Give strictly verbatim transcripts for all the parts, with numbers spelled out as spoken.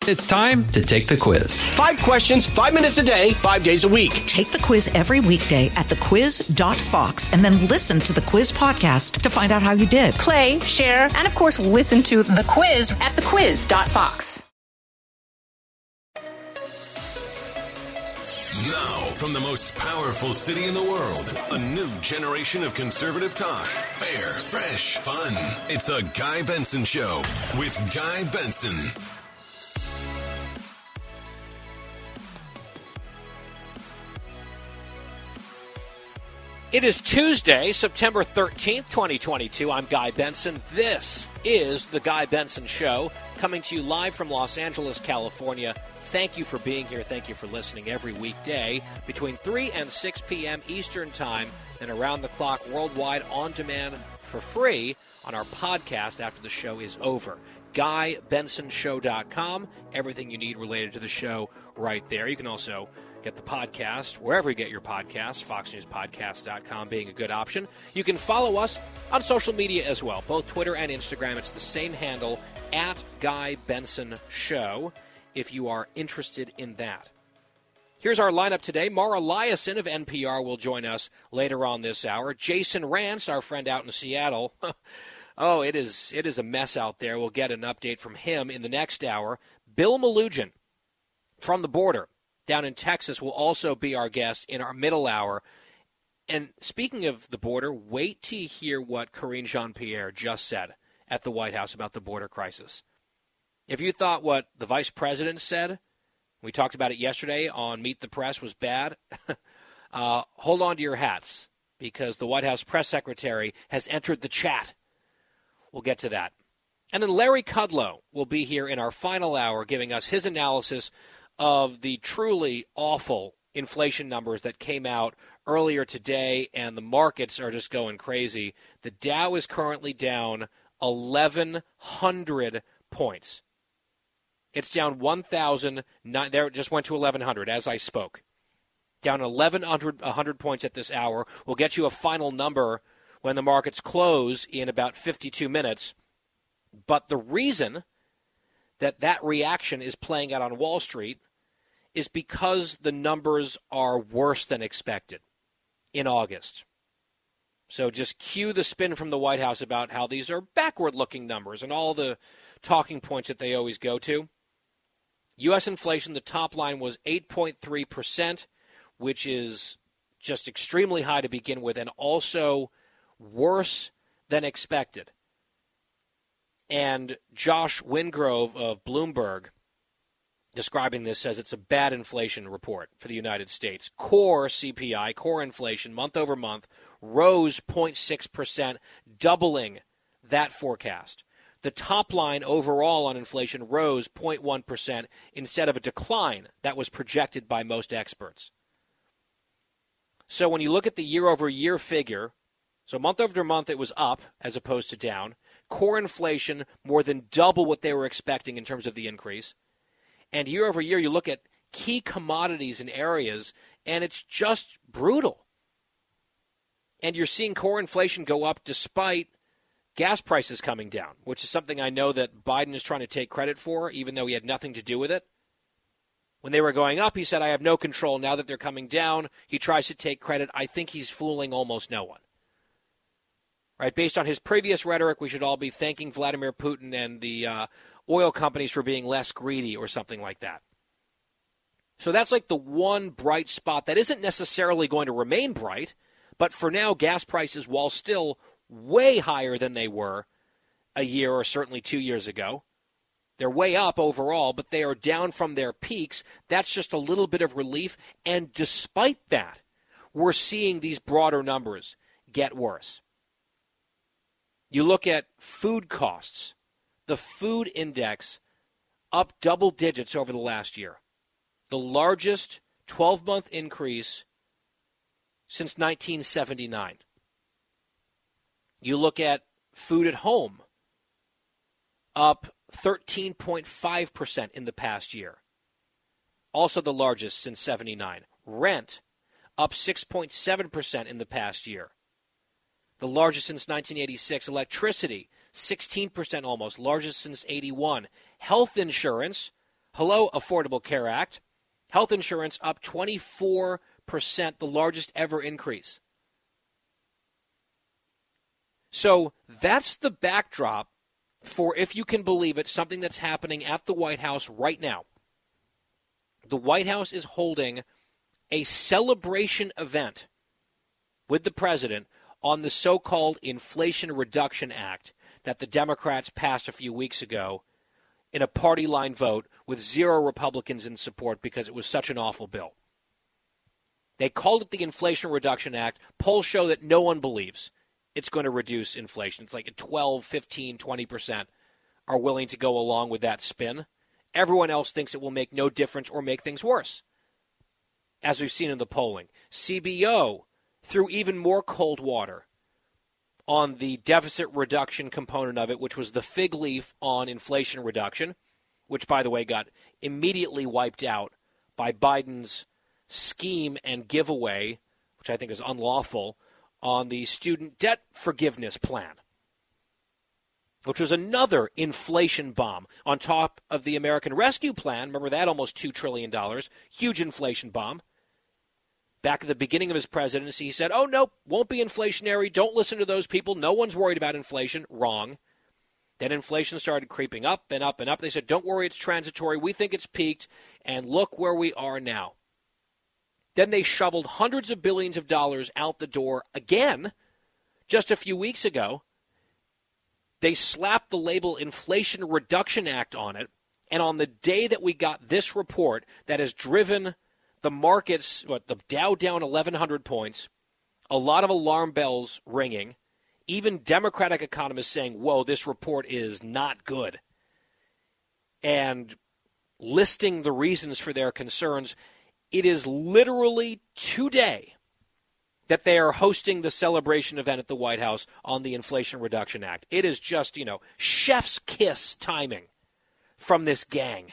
It's time to take the quiz. Five questions, five minutes a day, five days a week. Take the quiz every weekday at the quiz dot fox and then listen to the quiz podcast to find out how you did. Play, share, and of course, listen to the quiz at the quiz dot fox. Now, from the most powerful city in the world, a new generation of conservative talk. Fair, fresh, fun. It's the Guy Benson Show with Guy Benson. It is Tuesday, September thirteenth, twenty twenty-two. I'm Guy Benson. This is the Guy Benson Show, coming to you live from Los Angeles, California. Thank you for being here. Thank you for listening every weekday between three and six p.m. Eastern Time and around the clock worldwide on demand for free on our podcast after the show is over. guy benson show dot com. Everything you need related to the show right there. You can also get the podcast wherever you get your podcasts, fox news podcast dot com being a good option. You can follow us on social media as well, both Twitter and Instagram. It's the same handle, at Guy Benson Show, if you are interested in that. Here's our lineup today. Mara Liasson of N P R will join us later on this hour. Jason Rance, our friend out in Seattle. oh, it is it is a mess out there. We'll get an update from him in the next hour. Bill Melugin from the border down in Texas will also be our guest in our middle hour. And speaking of the border, wait till you hear what Karine Jean-Pierre just said at the White House about the border crisis. If you thought what the vice president said, we talked about it yesterday on Meet the Press, was bad, uh, hold on to your hats, because the White House press secretary has entered the chat. We'll get to that. And then Larry Kudlow will be here in our final hour giving us his analysis of the truly awful inflation numbers that came out earlier today, and the markets are just going crazy. The Dow is currently down eleven hundred points. It's down one thousand, there it just went to eleven hundred as I spoke. Down eleven hundred, one hundred points at this hour. We'll get you a final number when the markets close in about fifty-two minutes. But the reason that that reaction is playing out on Wall Street is because the numbers are worse than expected in August. So just cue the spin from the White House about how these are backward-looking numbers and all the talking points that they always go to. U S inflation, the top line was eight point three percent, which is just extremely high to begin with and also worse than expected. And Josh Wingrove of Bloomberg, describing this, says it's a bad inflation report for the United States. Core C P I, core inflation, month over month, rose zero point six percent, doubling that forecast. The top line overall on inflation rose zero point one percent instead of a decline that was projected by most experts. So when you look at the year-over-year figure, so month over month it was up as opposed to down. Core inflation more than double what they were expecting in terms of the increase. And year over year you look at key commodities and areas, and it's just brutal. And you're seeing core inflation go up despite gas prices coming down, which is something I know that Biden is trying to take credit for, even though he had nothing to do with it. When they were going up, he said, I have no control. Now that they're coming down, he tries to take credit. I think he's fooling almost no one. Right? Based on his previous rhetoric, we should all be thanking Vladimir Putin and the uh, oil companies for being less greedy or something like that. So that's like the one bright spot that isn't necessarily going to remain bright, but for now, gas prices, while still way higher than they were a year or certainly two years ago. They're way up overall, but they are down from their peaks. That's just a little bit of relief. And despite that, we're seeing these broader numbers get worse. You look at food costs. The food index up double digits over the last year. The largest twelve-month increase since nineteen seventy-nine. You look at food at home, up thirteen point five percent in the past year. Also the largest since seventy-nine. Rent, up six point seven percent in the past year. The largest since nineteen eighty-six. Electricity, sixteen percent almost, largest since eighty-one. Health insurance, Hello, Affordable Care Act. Health insurance up twenty-four percent, the largest ever increase. So that's the backdrop for, if you can believe it, something that's happening at the White House right now. The White House is holding a celebration event with the president on the so-called Inflation Reduction Act that the Democrats passed a few weeks ago in a party line vote with zero Republicans in support because it was such an awful bill. They called it the Inflation Reduction Act. Polls show that no one believes it's going to reduce inflation. It's like twelve, fifteen, twenty percent are willing to go along with that spin. Everyone else thinks it will make no difference or make things worse, as we've seen in the polling. C B O threw even more cold water on the deficit reduction component of it, which was the fig leaf on inflation reduction, which, by the way, got immediately wiped out by Biden's scheme and giveaway, which I think is unlawful, on the student debt forgiveness plan, which was another inflation bomb on top of the American Rescue Plan. Remember that, almost two trillion dollars, huge inflation bomb. Back at the beginning of his presidency, he said, oh, no, won't be inflationary. Don't listen to those people. No one's worried about inflation. Wrong. Then inflation started creeping up and up and up. They said, don't worry, it's transitory. We think it's peaked. And look where we are now. Then they shoveled hundreds of billions of dollars out the door again just a few weeks ago. They slapped the label Inflation Reduction Act on it. And on the day that we got this report that has driven the markets, what, the Dow down eleven hundred points, a lot of alarm bells ringing, even Democratic economists saying, whoa, this report is not good, and listing the reasons for their concerns. It is literally today that they are hosting the celebration event at the White House on the Inflation Reduction Act. It is just, you know, chef's kiss timing from this gang.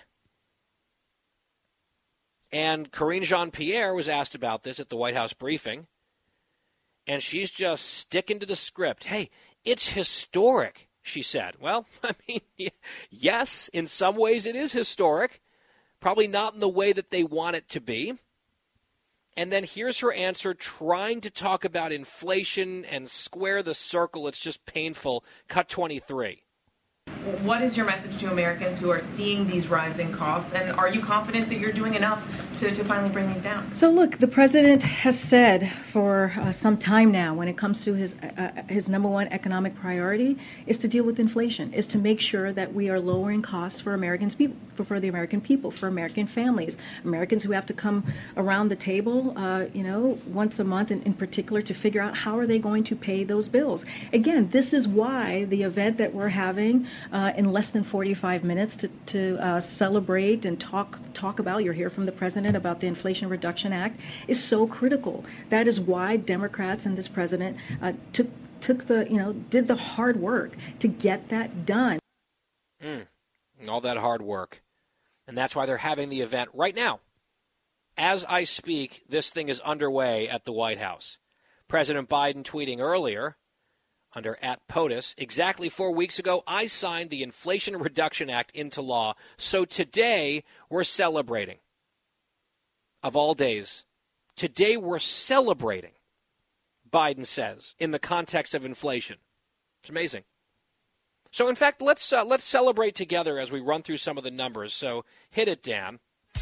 And Karine Jean-Pierre was asked about this at the White House briefing, and she's just sticking to the script. Hey, it's historic, she said. Well, I mean, yes, in some ways it is historic. Probably not in the way that they want it to be. And then here's her answer, trying to talk about inflation and square the circle. It's just painful. Cut twenty-three. What is your message to Americans who are seeing these rising costs, and are you confident that you're doing enough to, to finally bring these down? So look, the president has said for uh, some time now, when it comes to his uh, his number one economic priority is to deal with inflation, is to make sure that we are lowering costs for Americans, people, for, for the American people, for American families, Americans who have to come around the table, uh, you know, once a month in, in particular to figure out how are they going to pay those bills. Again, this is why the event that we're having Uh, in less than forty-five minutes to, to uh, celebrate and talk talk about, you'll hear from the president about the Inflation Reduction Act, is so critical. That is why Democrats and this president uh, took took the, you know, did the hard work to get that done. Mm, all that hard work. And that's why they're having the event right now. As I speak, this thing is underway at the White House. President Biden tweeting earlier, under at POTUS, exactly four weeks ago, I signed the Inflation Reduction Act into law. So today we're celebrating. Of all days, today we're celebrating, Biden says, in the context of inflation. It's amazing. So, in fact, let's uh, let's celebrate together as we run through some of the numbers. So hit it, Dan.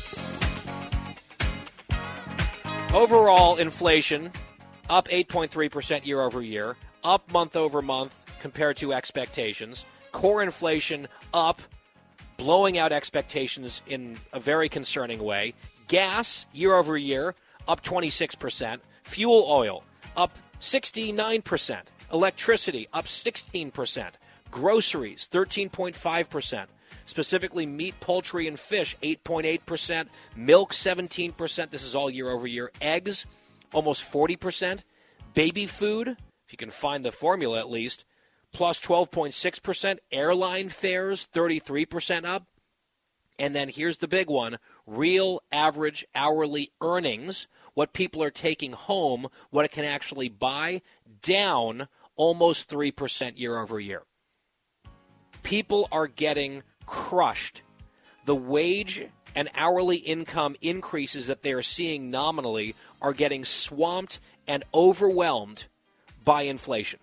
Overall inflation up eight point three percent year over year. Up month over month compared to expectations. Core inflation up, blowing out expectations in a very concerning way. Gas, year over year, up twenty-six percent. Fuel oil, up sixty-nine percent. Electricity, up sixteen percent. Groceries, thirteen point five percent. Specifically, meat, poultry, and fish, eight point eight percent. Milk, seventeen percent. This is all year over year. Eggs, almost forty percent. Baby food, if you can find the formula at least, plus twelve point six percent. Airline fares, thirty-three percent up. And then here's the big one, real average hourly earnings, what people are taking home, what it can actually buy, down almost three percent year over year. People are getting crushed the wage and hourly income increases that they are seeing nominally are getting swamped and overwhelmed by inflation.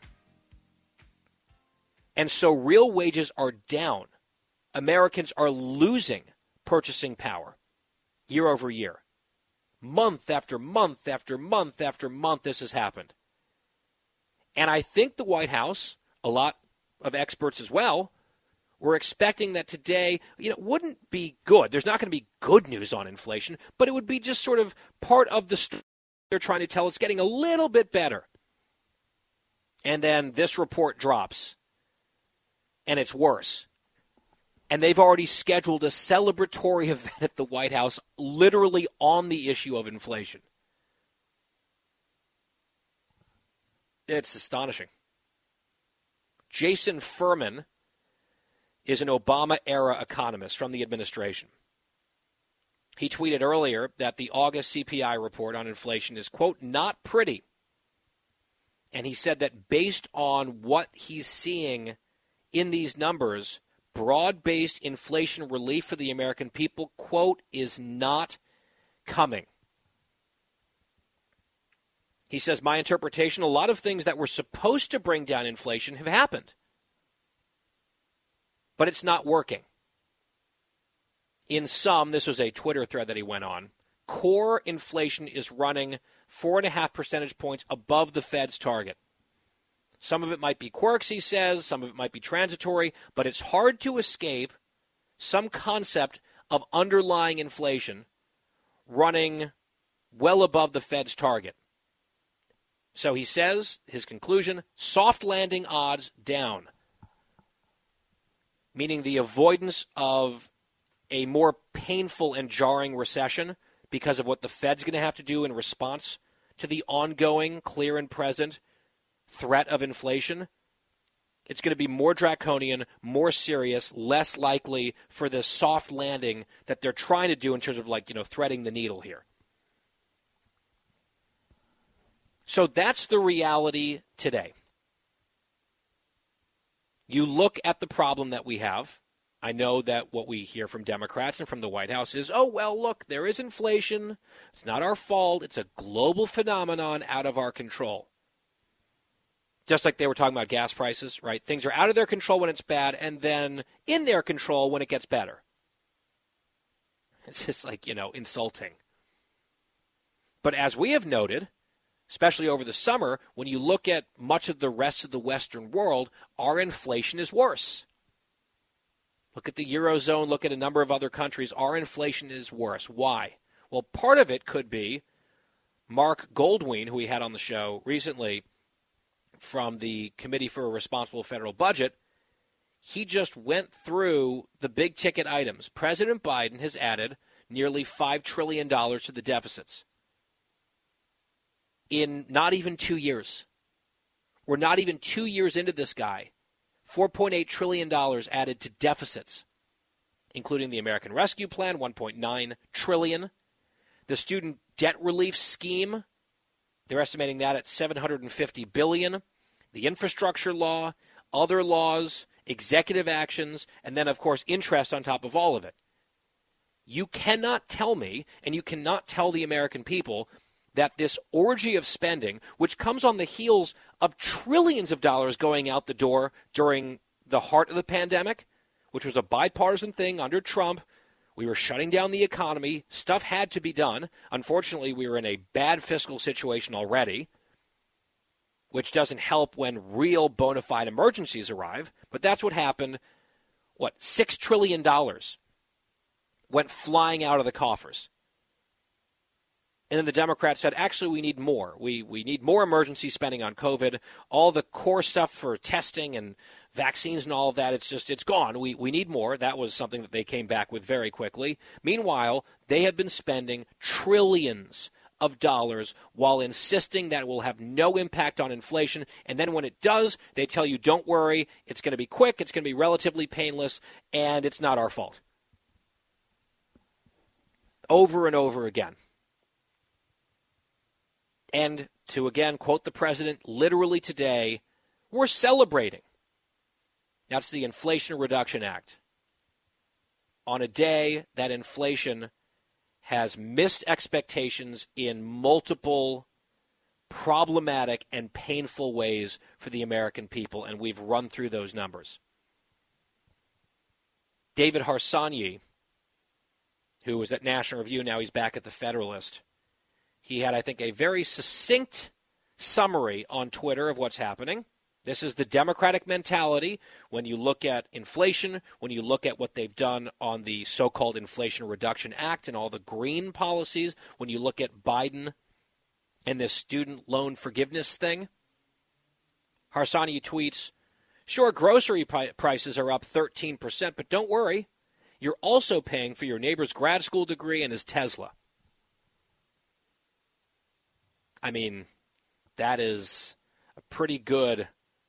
And so real wages are down. Americans are losing purchasing power year over year. Month after month after month after month, this has happened. And I think the White House, a lot of experts as well, were expecting that today, you know, wouldn't be good. There's not going to be good news on inflation, but it would be just sort of part of the story they're trying to tell. It's getting a little bit better. And then this report drops, and it's worse. And they've already scheduled a celebratory event at the White House literally on the issue of inflation. It's astonishing. Jason Furman is an Obama-era economist from the administration. He tweeted earlier that the August C P I report on inflation is, quote, not pretty. And he said that based on what he's seeing in these numbers, broad-based inflation relief for the American people, quote, is not coming. He says, my interpretation, a lot of things that were supposed to bring down inflation have happened. But it's not working. In sum, this was a Twitter thread that he went on, core inflation is running four and a half percentage points above the Fed's target. Some of it might be quirks, he says, some of it might be transitory, but it's hard to escape some concept of underlying inflation running well above the Fed's target. So he says, his conclusion, soft landing odds down, meaning the avoidance of a more painful and jarring recession because of what the Fed's going to have to do in response to the ongoing, clear and present threat of inflation. It's going to be more draconian, more serious, less likely for this soft landing that they're trying to do in terms of, like, you know, threading the needle here. So that's the reality today. You look at the problem that we have. I know that what we hear from Democrats and from the White House is, oh, well, look, there is inflation. It's not our fault. It's a global phenomenon out of our control. Just like they were talking about gas prices, right? Things are out of their control when it's bad and then in their control when it gets better. It's just like, you know, insulting. But as we have noted, especially over the summer, when you look at much of the rest of the Western world, our inflation is worse. Look at the Eurozone, look at a number of other countries. Our inflation is worse. Why? Well, part of it could be Mark Goldwein, who we had on the show recently from the Committee for a Responsible Federal Budget. He just went through the big ticket items. President Biden has added nearly five trillion dollars to the deficits in not even two years. We're not even two years into this guy. four point eight trillion dollars added to deficits, including the American Rescue Plan, one point nine trillion dollars. The Student Debt Relief Scheme, they're estimating that at seven hundred fifty billion dollars. The infrastructure law, other laws, executive actions, and then, of course, interest on top of all of it. You cannot tell me, and you cannot tell the American people, that this orgy of spending, which comes on the heels of trillions of dollars going out the door during the heart of the pandemic, which was a bipartisan thing under Trump. We were shutting down the economy. Stuff had to be done. Unfortunately, we were in a bad fiscal situation already, which doesn't help when real bona fide emergencies arrive. But that's what happened. What, six trillion dollars went flying out of the coffers. And then the Democrats said, actually, we need more. We we need more emergency spending on COVID. All the core stuff for testing and vaccines and all of that, it's just, it's gone. We we need more. That was something that they came back with very quickly. Meanwhile, they have been spending trillions of dollars while insisting that it will have no impact on inflation. And then when it does, they tell you, don't worry, it's going to be quick, it's going to be relatively painless, and it's not our fault. Over and over again. And to, again, quote the president, literally today, we're celebrating. That's the Inflation Reduction Act. on a day that inflation has missed expectations in multiple problematic and painful ways for the American people, and we've run through those numbers. David Harsanyi, who was at National Review, now he's back at the Federalist, he had, I think, a very succinct summary on Twitter of what's happening. This is the Democratic mentality when you look at inflation, when you look at what they've done on the so-called Inflation Reduction Act and all the green policies, when you look at Biden and this student loan forgiveness thing. Harsanyi tweets, sure, grocery pri- prices are up thirteen percent, but don't worry. You're also paying for your neighbor's grad school degree and his Tesla. I mean, that is a pretty good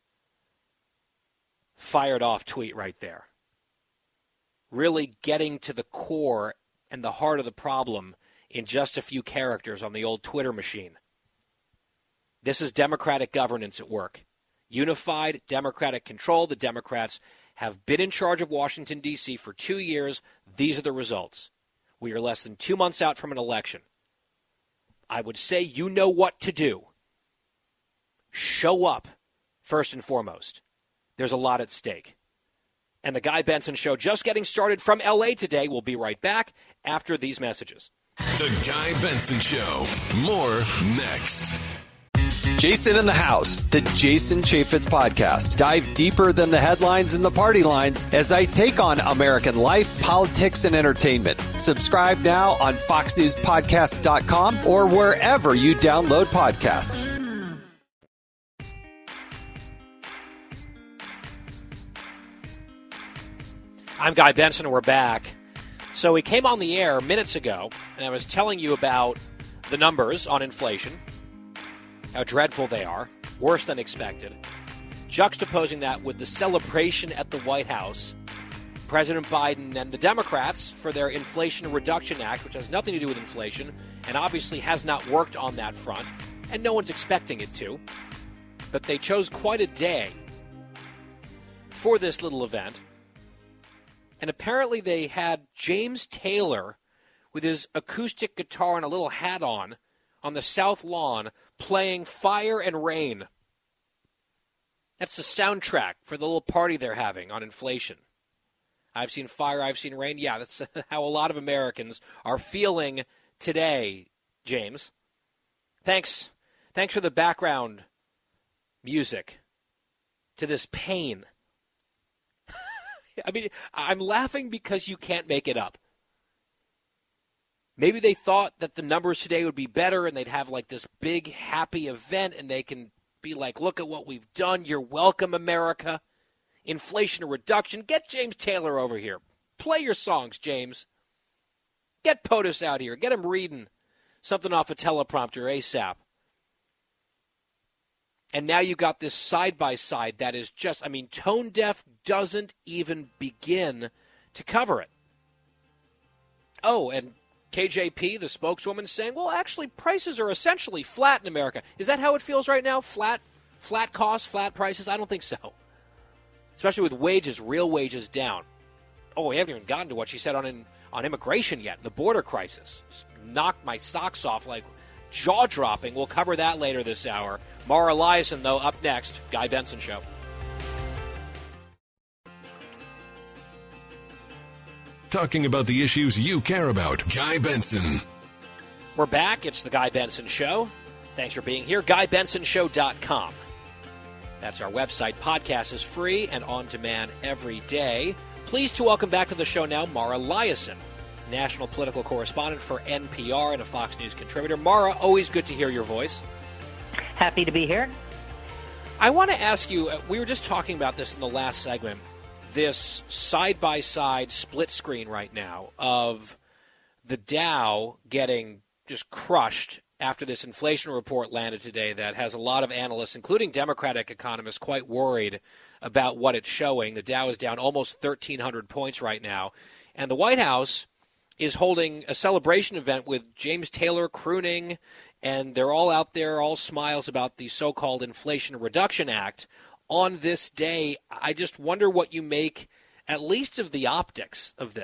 fired-off tweet right there. Really getting to the core and the heart of the problem in just a few characters on the old Twitter machine. This is Democratic governance at work. Unified Democratic control. The Democrats have been in charge of Washington, D C for two years. These are the results. We are less than two months out from an election. I would say you know what to do. Show up, first and foremost. There's a lot at stake. And the Guy Benson Show just getting started from L A today. We'll be right back after these messages. The Guy Benson Show. More next. Jason in the House, the Jason Chaffetz podcast. Dive deeper than the headlines and the party lines as I take on American life, politics, and entertainment. Subscribe now on fox news podcast dot com or wherever you download podcasts. I'm Guy Benson, and we're back. So we came on the air minutes ago, and I was telling you about the numbers on inflation, how dreadful they are, worse than expected. Juxtaposing that with the celebration at the White House, President Biden and the Democrats for their Inflation Reduction Act, which has nothing to do with inflation, and obviously has not worked on that front, and no one's expecting it to. But they chose quite a day for this little event. And apparently they had James Taylor with his acoustic guitar and a little hat on on the South Lawn playing Fire and Rain. That's the soundtrack for the little party they're having on inflation. I've seen fire, I've seen rain. Yeah, that's how a lot of Americans are feeling today, James. Thanks. Thanks for the background music to this pain. I mean, I'm laughing because you can't make it up. Maybe they thought that the numbers today would be better and they'd have like this big happy event and they can be like, look at what we've done. You're welcome, America. Inflation reduction. Get James Taylor over here. Play your songs, James. Get POTUS out here. Get him reading something off a teleprompter ASAP. And now you got this side-by-side that is just, I mean, Tone Deaf doesn't even begin to cover it. Oh, and K J P, the spokeswoman, saying, well, actually, prices are essentially flat in America. Is that how it feels right now? Flat, flat costs, flat prices? I don't think so. Especially with wages, real wages down. Oh, we haven't even gotten to what she said on in, on immigration yet, the border crisis. Just knocked my socks off like jaw-dropping. We'll cover that later this hour. Mara Liasson, though, up next. Guy Benson Show. Talking about the issues you care about. Guy Benson. We're back. It's the Guy Benson Show. Thanks for being here. guy benson show dot com. That's our website. Podcast is free and on demand every day. Pleased to welcome back to the show now Mara Liasson, national political correspondent for N P R and a Fox News contributor. Mara, always good to hear your voice. Happy to be here. I want to ask you, we were just talking about this in the last segment, this side-by-side split screen right now of the Dow getting just crushed after this inflation report landed today that has a lot of analysts, including Democratic economists, quite worried about what it's showing. The Dow is down almost thirteen hundred points right now. And the White House is holding a celebration event with James Taylor crooning, and they're all out there, all smiles about the so-called Inflation Reduction Act on this day. I just wonder what you make, at least of the optics of this.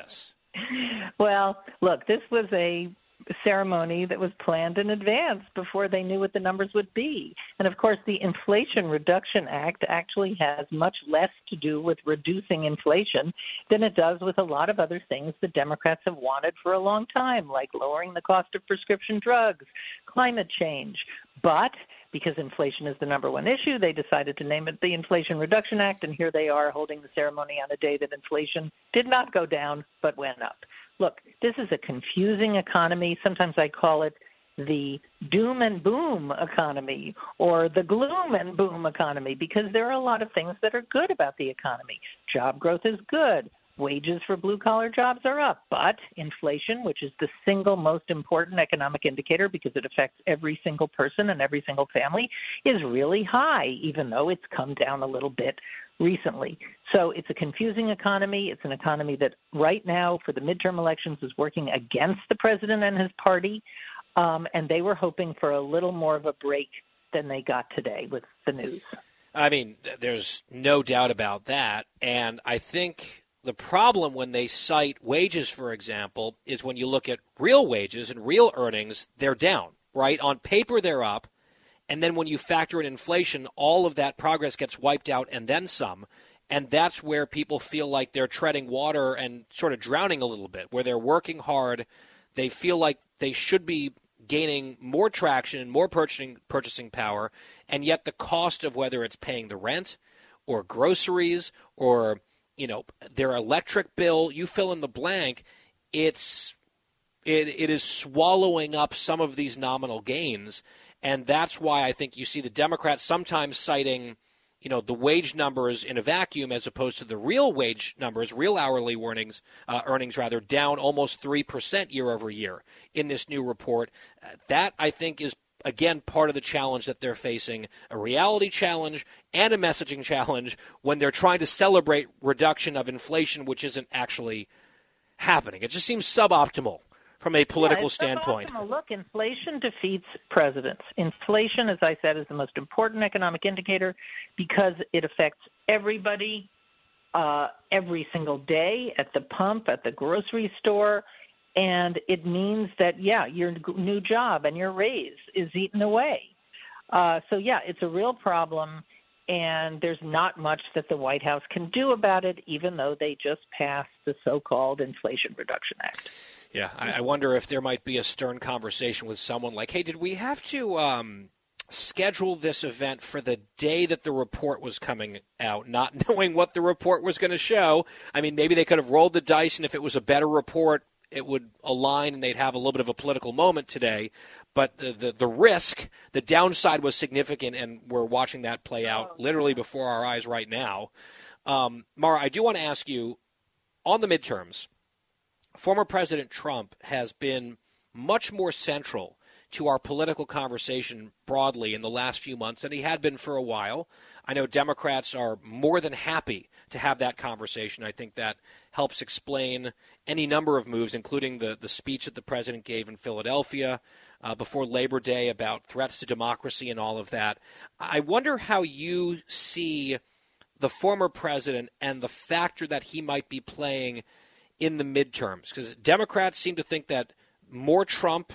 Well, look, this was a ceremony that was planned in advance before they knew what the numbers would be. And of course, the Inflation Reduction Act actually has much less to do with reducing inflation than it does with a lot of other things the Democrats have wanted for a long time, like lowering the cost of prescription drugs, climate change. But because inflation is the number one issue, they decided to name it the Inflation Reduction Act, and here they are holding the ceremony on a day that inflation did not go down but went up. Look, this is a confusing economy. Sometimes I call it the doom and boom economy or the gloom and boom economy because there are a lot of things that are good about the economy. Job growth is good. Wages for blue-collar jobs are up. But inflation, which is the single most important economic indicator because it affects every single person and every single family, is really high, even though it's come down a little bit recently. So it's a confusing economy. It's an economy that right now for the midterm elections is working against the president and his party, um, and they were hoping for a little more of a break than they got today with the news. I mean, there's no doubt about that, and I think the problem when they cite wages, for example, is when you look at real wages and real earnings, they're down, right? On paper, they're up. And then when you factor in inflation, all of that progress gets wiped out and then some. And that's where people feel like they're treading water and sort of drowning a little bit, where they're working hard. They feel like they should be gaining more traction and more purchasing purchasing power. And yet the cost of whether it's paying the rent or groceries or, you know, their electric bill, you fill in the blank, it's it, it is swallowing up some of these nominal gains. And that's why I think you see the Democrats sometimes citing, you know, the wage numbers in a vacuum as opposed to the real wage numbers, real hourly earnings, uh, earnings rather, down almost three percent year over year in this new report. Uh, that, I think, is, again, part of the challenge that they're facing, a reality challenge and a messaging challenge when they're trying to celebrate reduction of inflation, which isn't actually happening. It just seems suboptimal from a political yeah, standpoint. Look, inflation defeats presidents. Inflation, as I said, is the most important economic indicator because it affects everybody uh, every single day at the pump, at the grocery store, and it means that, yeah, your new job and your raise is eaten away. Uh, so, yeah, it's a real problem, and there's not much that the White House can do about it, even though they just passed the so-called Inflation Reduction Act. Yeah, I, I wonder if there might be a stern conversation with someone like, hey, did we have to um, schedule this event for the day that the report was coming out, not knowing what the report was going to show? I mean, maybe they could have rolled the dice, and if it was a better report, it would align and they'd have a little bit of a political moment today. But the, the, the risk, the downside was significant, and we're watching that play out literally before our eyes right now. Um, Mara, I do want to ask you, on the midterms, former President Trump has been much more central to our political conversation broadly in the last few months than he had been for a while. I know Democrats are more than happy to have that conversation. I think that helps explain any number of moves, including the, the speech that the president gave in Philadelphia uh, before Labor Day about threats to democracy and all of that. I wonder how you see the former president and the factor that he might be playing in the midterms, because Democrats seem to think that more Trump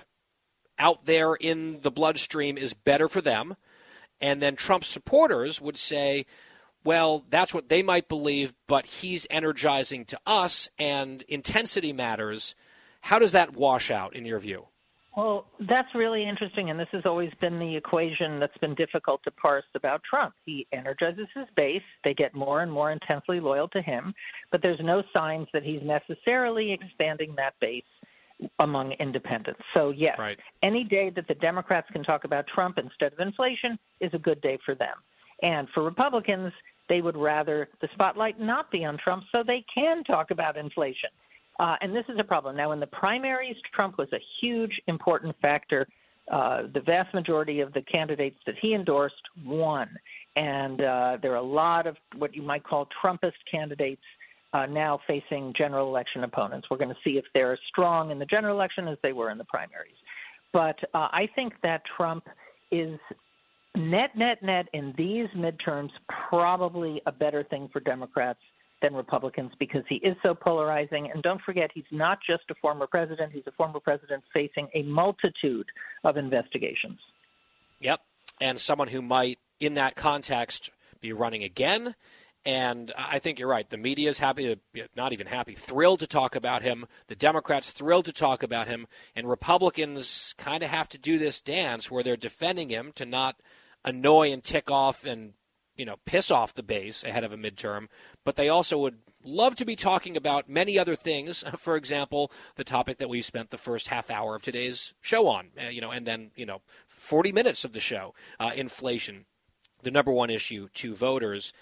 out there in the bloodstream is better for them. And then Trump supporters would say, well, that's what they might believe, but he's energizing to us and intensity matters. How does that wash out in your view? Well, that's really interesting, and this has always been the equation that's been difficult to parse about Trump. He energizes his base. They get more and more intensely loyal to him, but there's no signs that he's necessarily expanding that base among independents. So, yes, right. Any day that the Democrats can talk about Trump instead of inflation is a good day for them. And for Republicans, they would rather the spotlight not be on Trump so they can talk about inflation. Uh, and this is a problem. Now, in the primaries, Trump was a huge, important factor. Uh, the vast majority of the candidates that he endorsed won. And uh, there are a lot of what you might call Trumpist candidates uh, now facing general election opponents. We're going to see if they're as strong in the general election as they were in the primaries. But uh, I think that Trump is net, net, net in these midterms probably a better thing for Democrats than Republicans because he is so polarizing. And don't forget, he's not just a former president. He's a former president facing a multitude of investigations. Yep. And someone who might, in that context, be running again. And I think you're right. The media is happy, not even happy, thrilled to talk about him. The Democrats thrilled to talk about him. And Republicans kind of have to do this dance where they're defending him to not annoy and tick off and, you know, piss off the base ahead of a midterm. But they also would love to be talking about many other things. For example, the topic that we spent the first half hour of today's show on, uh, you know, and then, you know, forty minutes of the show, uh, inflation, the number one issue to voters.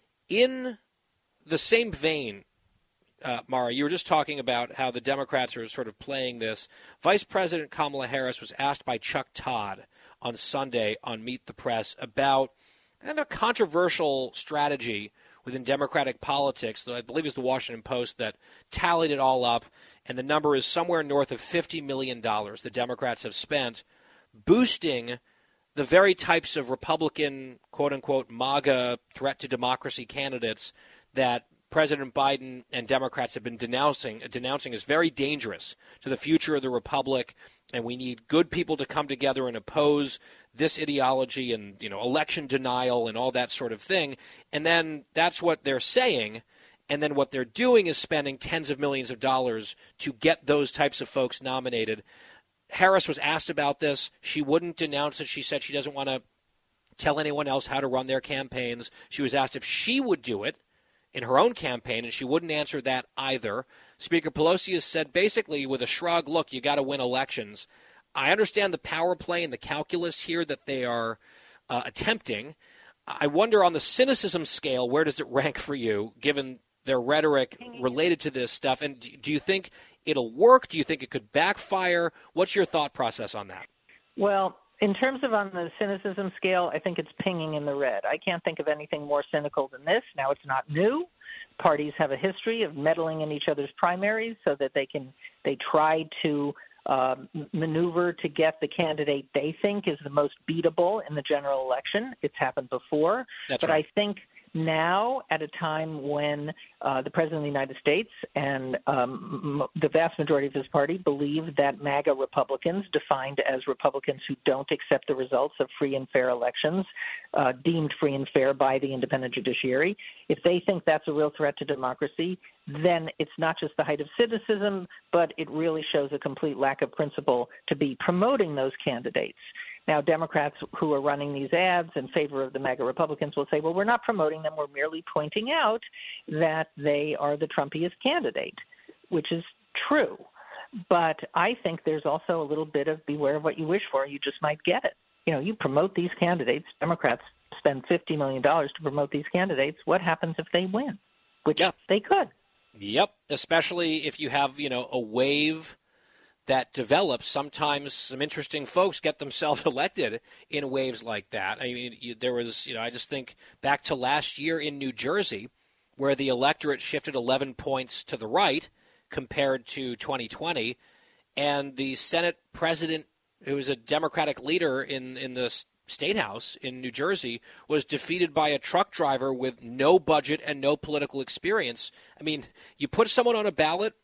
In the same vein, uh, Mara, you were just talking about how the Democrats are sort of playing this. Vice President Kamala Harris was asked by Chuck Todd on Sunday on Meet the Press about and a controversial strategy within Democratic politics. I believe it's the Washington Post that tallied it all up, and the number is somewhere north of fifty million dollars the Democrats have spent boosting the very types of Republican, quote-unquote, MAGA threat to democracy candidates that President Biden and Democrats have been denouncing, denouncing as very dangerous to the future of the republic, and we need good people to come together and oppose this ideology and, you know, election denial and all that sort of thing. And then that's what they're saying, and then what they're doing is spending tens of millions of dollars to get those types of folks nominated. Harris was asked about this. She wouldn't denounce it. She said she doesn't want to tell anyone else how to run their campaigns. She was asked if she would do it in her own campaign, and she wouldn't answer that either. Speaker Pelosi has said basically with a shrug, look, you got to win elections. I understand the power play and the calculus here that they are uh, attempting. I wonder on the cynicism scale, where does it rank for you, given their rhetoric related to this stuff? And do you think it'll work? Do you think it could backfire? What's your thought process on that? Well, in terms of on the cynicism scale, I think it's pinging in the red. I can't think of anything more cynical than this. Now, it's not new. Parties have a history of meddling in each other's primaries so that they can they try to uh, maneuver to get the candidate they think is the most beatable in the general election. It's happened before. That's but right. I think now, at a time when uh, the President of the United States and um, m- the vast majority of his party believe that MAGA Republicans, defined as Republicans who don't accept the results of free and fair elections, uh, deemed free and fair by the independent judiciary, if they think that's a real threat to democracy, then it's not just the height of cynicism, but it really shows a complete lack of principle to be promoting those candidates. Now, Democrats who are running these ads in favor of the MAGA Republicans will say, well, we're not promoting them. We're merely pointing out that they are the Trumpiest candidate, which is true. But I think there's also a little bit of beware of what you wish for. You just might get it. You know, you promote these candidates. Democrats spend fifty million dollars to promote these candidates. What happens if they win? Which yeah. they could. Yep, especially if you have, you know, a wave that develops. Sometimes some interesting folks get themselves elected in waves like that. I mean, you, there was, you know, I just think back to last year in New Jersey, where the electorate shifted eleven points to the right compared to twenty twenty, and the Senate president, who was a Democratic leader in, in the State House in New Jersey, was defeated by a truck driver with no budget and no political experience. I mean, you put someone on a ballot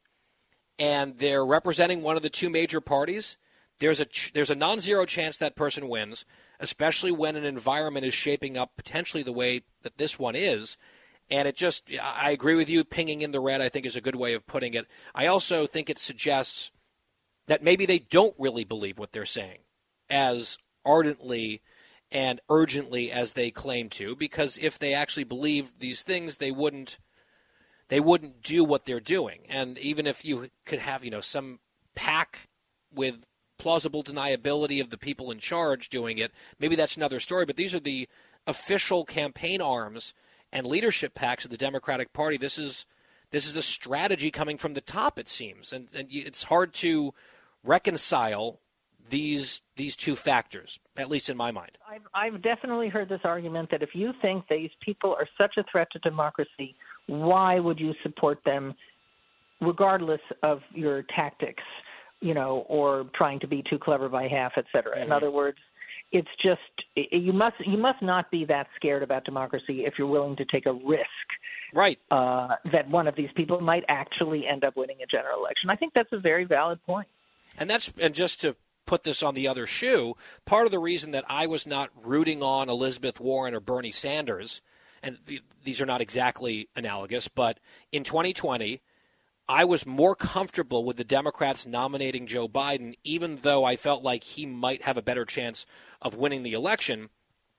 and they're representing one of the two major parties, there's a ch- there's a non-zero chance that person wins, especially when an environment is shaping up potentially the way that this one is. And it just, I agree with you, pinging in the red, I think, is a good way of putting it. I also think it suggests that maybe they don't really believe what they're saying as ardently and urgently as they claim to, because if they actually believed these things, they wouldn't They wouldn't do what they're doing. And even if you could have, you know, some pack with plausible deniability of the people in charge doing it, maybe that's another story. But these are the official campaign arms and leadership packs of the Democratic Party. This is this is a strategy coming from the top, it seems. And, and it's hard to reconcile these these two factors, at least in my mind. I've, I've definitely heard this argument that if you think these people are such a threat to democracy, why would you support them regardless of your tactics, you know, or trying to be too clever by half, et cetera? Mm-hmm. In other words, it's just you must you must not be that scared about democracy if you're willing to take a risk right, uh, that one of these people might actually end up winning a general election. I think that's a very valid point. And that's and just to put this on the other shoe, part of the reason that I was not rooting on Elizabeth Warren or Bernie Sanders, and th- these are not exactly analogous, but in twenty twenty, I was more comfortable with the Democrats nominating Joe Biden, even though I felt like he might have a better chance of winning the election,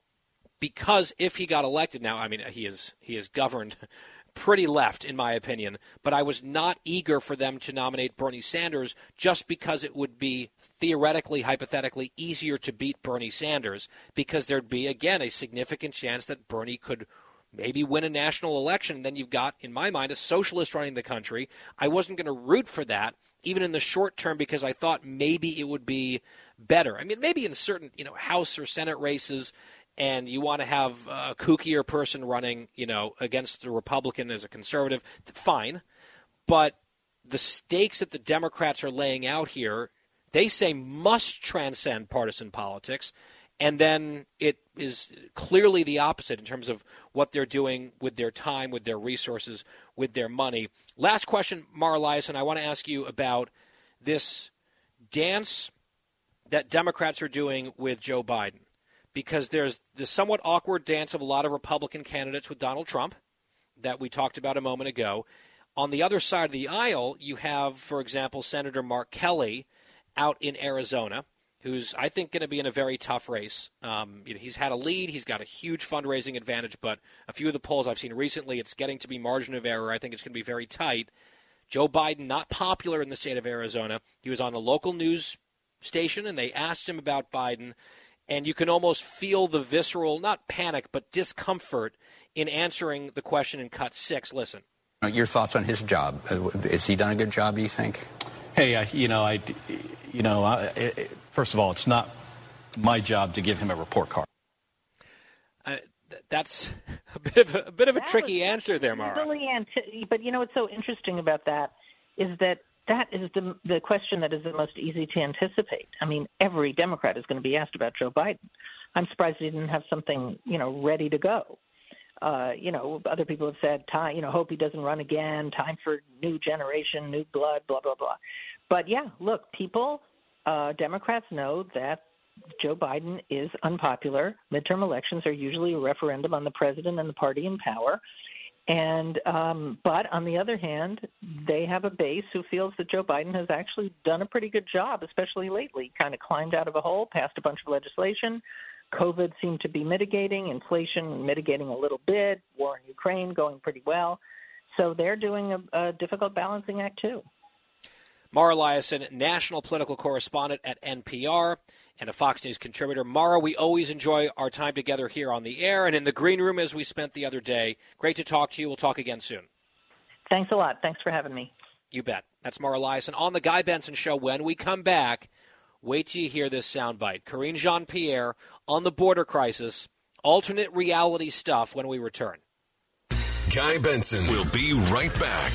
because if he got elected, now, I mean, he is he is governed pretty left, in my opinion, but I was not eager for them to nominate Bernie Sanders just because it would be theoretically, hypothetically easier to beat Bernie Sanders, because there'd be, again, a significant chance that Bernie could maybe win a national election. Then you've got, in my mind, a socialist running the country. I wasn't going to root for that, even in the short term, because I thought maybe it would be better. I mean, maybe in certain, you know, House or Senate races, and you want to have a kookier person running, you know, against a Republican as a conservative, fine. But the stakes that the Democrats are laying out here, they say must transcend partisan politics. And then it is clearly the opposite in terms of what they're doing with their time, with their resources, with their money. Last question, Mara Liasson, I want to ask you about this dance that Democrats are doing with Joe Biden, because there's the somewhat awkward dance of a lot of Republican candidates with Donald Trump that we talked about a moment ago. On the other side of the aisle, you have, for example, Senator Mark Kelly out in Arizona, who's, I think, going to be in a very tough race. Um, you know, he's had a lead. He's got a huge fundraising advantage, but a few of the polls I've seen recently, it's getting to be margin of error. I think it's going to be very tight. Joe Biden, not popular in the state of Arizona. He was on a local news station, and they asked him about Biden, and you can almost feel the visceral, not panic, but discomfort in answering the question in cut six. Listen. Your thoughts on his job? Has he done a good job, do you think? Hey, I, you know, I, you know, I, it, first of all, it's not my job to give him a report card. Uh, th- that's a bit of a, a bit of a That tricky was answer there, Mara. Really anti- but you know what's so interesting about that is that that is the the question that is the most easy to anticipate. I mean, every Democrat is going to be asked about Joe Biden. I'm surprised he didn't have something, you know, ready to go. Uh, you know, other people have said, time, you know, hope he doesn't run again, time for new generation, new blood, blah, blah, blah. But, yeah, look, people, uh, Democrats know that Joe Biden is unpopular. Midterm elections are usually a referendum on the president and the party in power. And um, but on the other hand, they have a base who feels that Joe Biden has actually done a pretty good job, especially lately, kind of climbed out of a hole, passed a bunch of legislation. COVID seemed to be mitigating, inflation mitigating a little bit, war in Ukraine going pretty well. So they're doing a, a difficult balancing act, too. Mara Liasson, national political correspondent at N P R and a Fox News contributor. Mara, we always enjoy our time together here on the air and in the green room as we spent the other day. Great to talk to you. We'll talk again soon. Thanks a lot. Thanks for having me. You bet. That's Mara Liasson on The Guy Benson Show. When we come back, wait till you hear this soundbite. Karine Jean-Pierre on the border crisis, alternate reality stuff when we return. Guy Benson will be right back.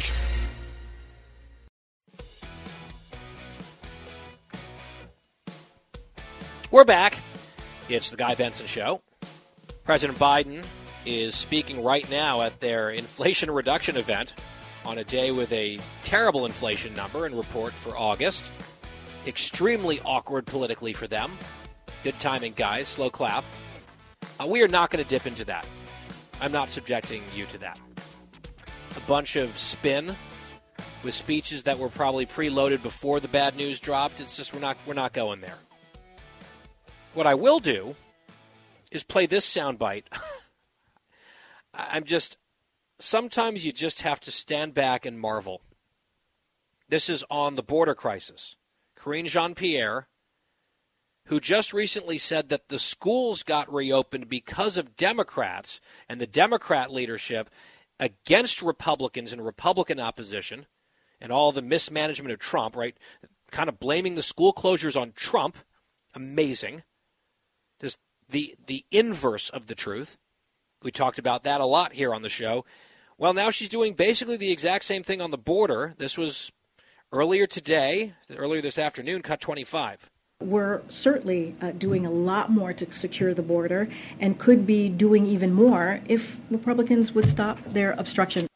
We're back. It's the Guy Benson Show. President Biden is speaking right now at their inflation reduction event on a day with a terrible inflation number and report for August. Extremely awkward politically for them. Good timing, guys. Slow clap. Uh, we are not going to dip into that. I'm not subjecting you to that. A bunch of spin with speeches that were probably preloaded before the bad news dropped. It's just we're not we're not going there. What I will do is play this soundbite. I'm just, sometimes you just have to stand back and marvel. This is on the border crisis. Karine Jean-Pierre, who just recently said that the schools got reopened because of Democrats and the Democrat leadership against Republicans and Republican opposition and all the mismanagement of Trump, right? Kind of blaming the school closures on Trump. Amazing. Just the the inverse of the truth. We talked about that a lot here on the show. Well, now she's doing basically the exact same thing on the border. This was earlier today, earlier this afternoon, cut twenty-five. We're certainly uh, doing a lot more to secure the border and could be doing even more if Republicans would stop their obstruction.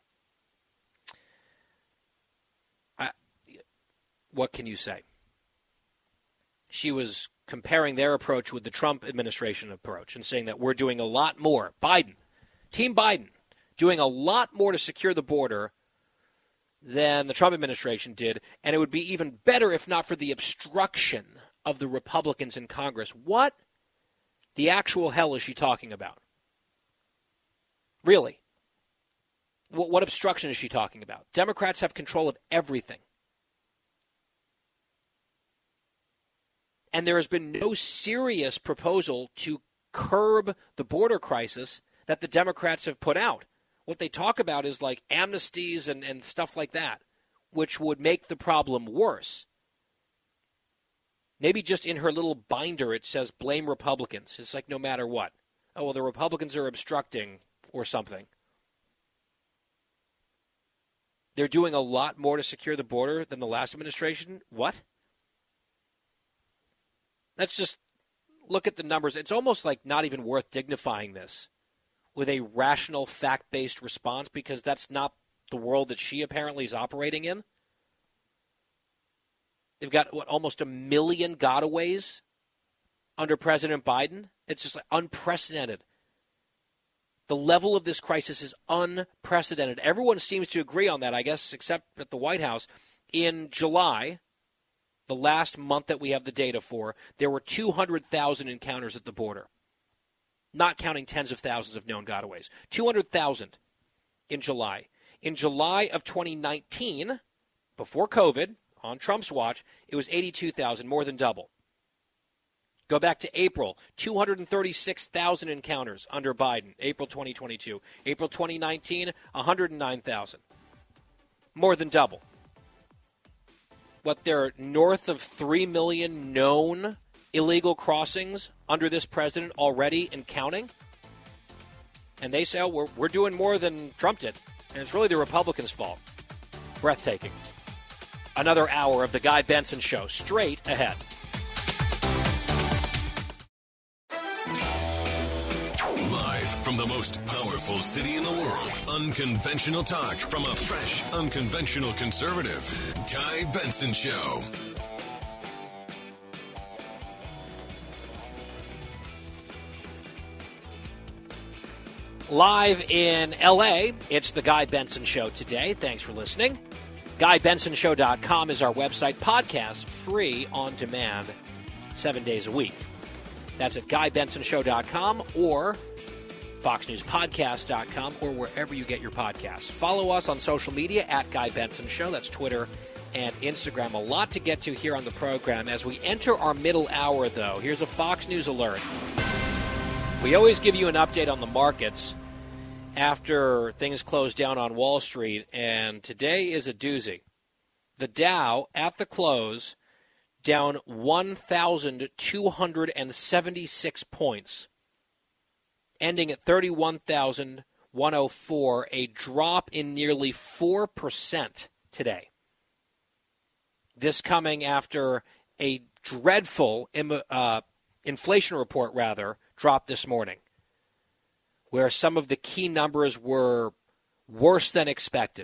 I, what can you say? She was comparing their approach with the Trump administration approach and saying that we're doing a lot more. Biden, Team Biden, doing a lot more to secure the border than the Trump administration did, and it would be even better if not for the obstruction of the Republicans in Congress. What the actual hell is she talking about? Really? What, what obstruction is she talking about? Democrats have control of everything. And there has been no serious proposal to curb the border crisis that the Democrats have put out. What they talk about is like amnesties and, and stuff like that, which would make the problem worse. Maybe just in her little binder it says blame Republicans. It's like no matter what. Oh, well, the Republicans are obstructing or something. They're doing a lot more to secure the border than the last administration? What? Let's just look at the numbers. It's almost like not even worth dignifying this with a rational, fact-based response, because that's not the world that she apparently is operating in. They've got, what, almost a million gotaways under President Biden? It's just like unprecedented. The level of this crisis is unprecedented. Everyone seems to agree on that, I guess, except at the White House. In July, the last month that we have the data for, there were two hundred thousand encounters at the border, not counting tens of thousands of known gotaways. two hundred thousand in July. In July of twenty nineteen, before COVID, on Trump's watch, it was eighty-two thousand, more than double. Go back to April, two hundred thirty-six thousand encounters under Biden, April twenty twenty-two. April twenty nineteen, one hundred nine thousand. More than double. What, there are north of three million known illegal crossings under this president already and counting? And they say, oh, we're, we're doing more than Trump did. And it's really the Republicans' fault. Breathtaking. Another hour of the Guy Benson Show, straight ahead. Live from the most powerful city in the world, unconventional talk from a fresh, unconventional conservative. Guy Benson Show. Live in L A, it's the Guy Benson Show today. Thanks for listening. Guy Benson Show dot com is our website. Podcast free on demand seven days a week. That's at Guy Benson Show dot com or Fox News Podcast dot com or wherever you get your podcasts. Follow us on social media at Guy Benson Show. That's Twitter and Instagram. A lot to get to here on the program. As we enter our middle hour, though, here's a Fox News alert. We always give you an update on the markets after things close down on Wall Street, and today is a doozy. The Dow at the close down one thousand two hundred seventy-six points, ending at thirty-one thousand one hundred four, a drop in nearly four percent today. This coming after a dreadful uh, inflation report, rather, dropped this morning, where some of the key numbers were worse than expected,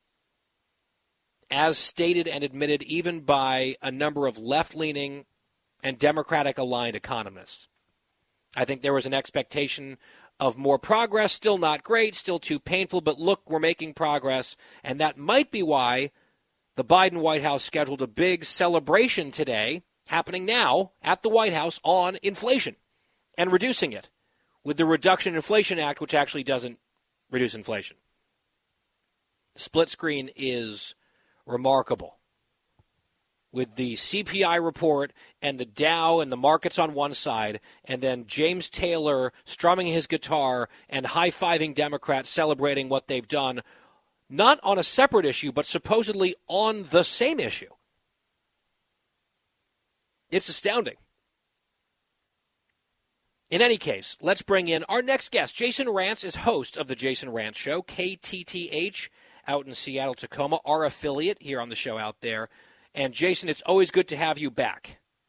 as stated and admitted even by a number of left-leaning and Democratic-aligned economists. I think there was an expectation of more progress, still not great, still too painful, but look, we're making progress, and that might be why the Biden White House scheduled a big celebration today, happening now at the White House, on inflation and reducing it, with the Reduction in Inflation Act, which actually doesn't reduce inflation. The split screen is remarkable, with the C P I report and the Dow and the markets on one side, and then James Taylor strumming his guitar and high-fiving Democrats celebrating what they've done, not on a separate issue, but supposedly on the same issue. It's astounding. In any case, let's bring in our next guest. Jason Rantz is host of The Jason Rantz Show, K T T H, out in Seattle, Tacoma, our affiliate here on the show out there. And, Jason, it's always good to have you back.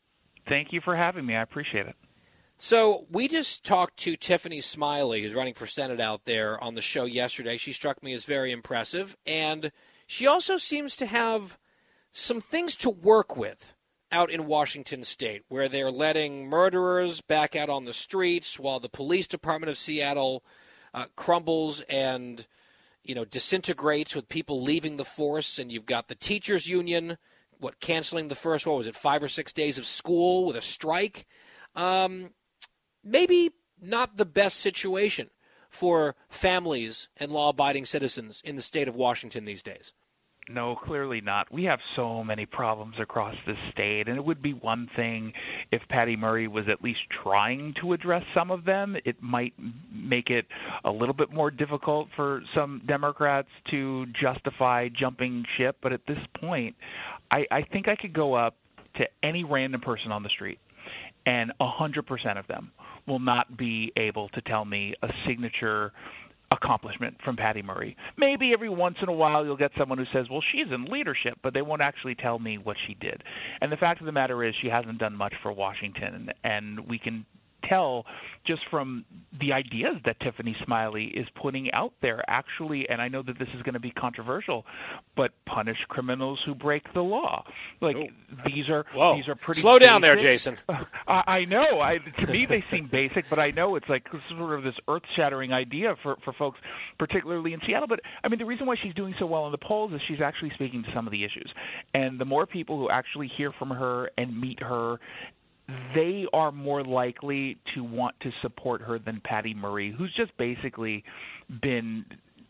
Thank you for having me. I appreciate it. So we just talked to Tiffany Smiley, who's running for Senate out there, on the show yesterday. She struck me as very impressive, and she also seems to have some things to work with out in Washington State, where they're letting murderers back out on the streets while the police department of Seattle uh, crumbles and, you know, disintegrates with people leaving the force. And you've got the teachers union, what, canceling the first, what was it, five or six days of school with a strike. Um, maybe not the best situation for families and law-abiding citizens in the state of Washington these days. No, clearly not. We have so many problems across this state, and it would be one thing if Patty Murray was at least trying to address some of them. It might make it a little bit more difficult for some Democrats to justify jumping ship, but at this point, I, I think I could go up to any random person on the street, and one hundred percent of them will not be able to tell me a signature accomplishment from Patty Murray. Maybe every once in a while you'll get someone who says, well, she's in leadership, but they won't actually tell me what she did. And the fact of the matter is she hasn't done much for Washington, and we can tell just from the ideas that Tiffany Smiley is putting out there, actually, and I know that this is going to be controversial, but punish criminals who break the law. Like oh. these are Whoa. these are pretty slow basic. down there, Jason. I, I know. I, to me, they seem basic, but I know it's like sort of this earth-shattering idea for for folks, particularly in Seattle. But I mean, the reason why she's doing so well in the polls is she's actually speaking to some of the issues, and the more people who actually hear from her and meet her, they are more likely to want to support her than Patty Murray, who's just basically been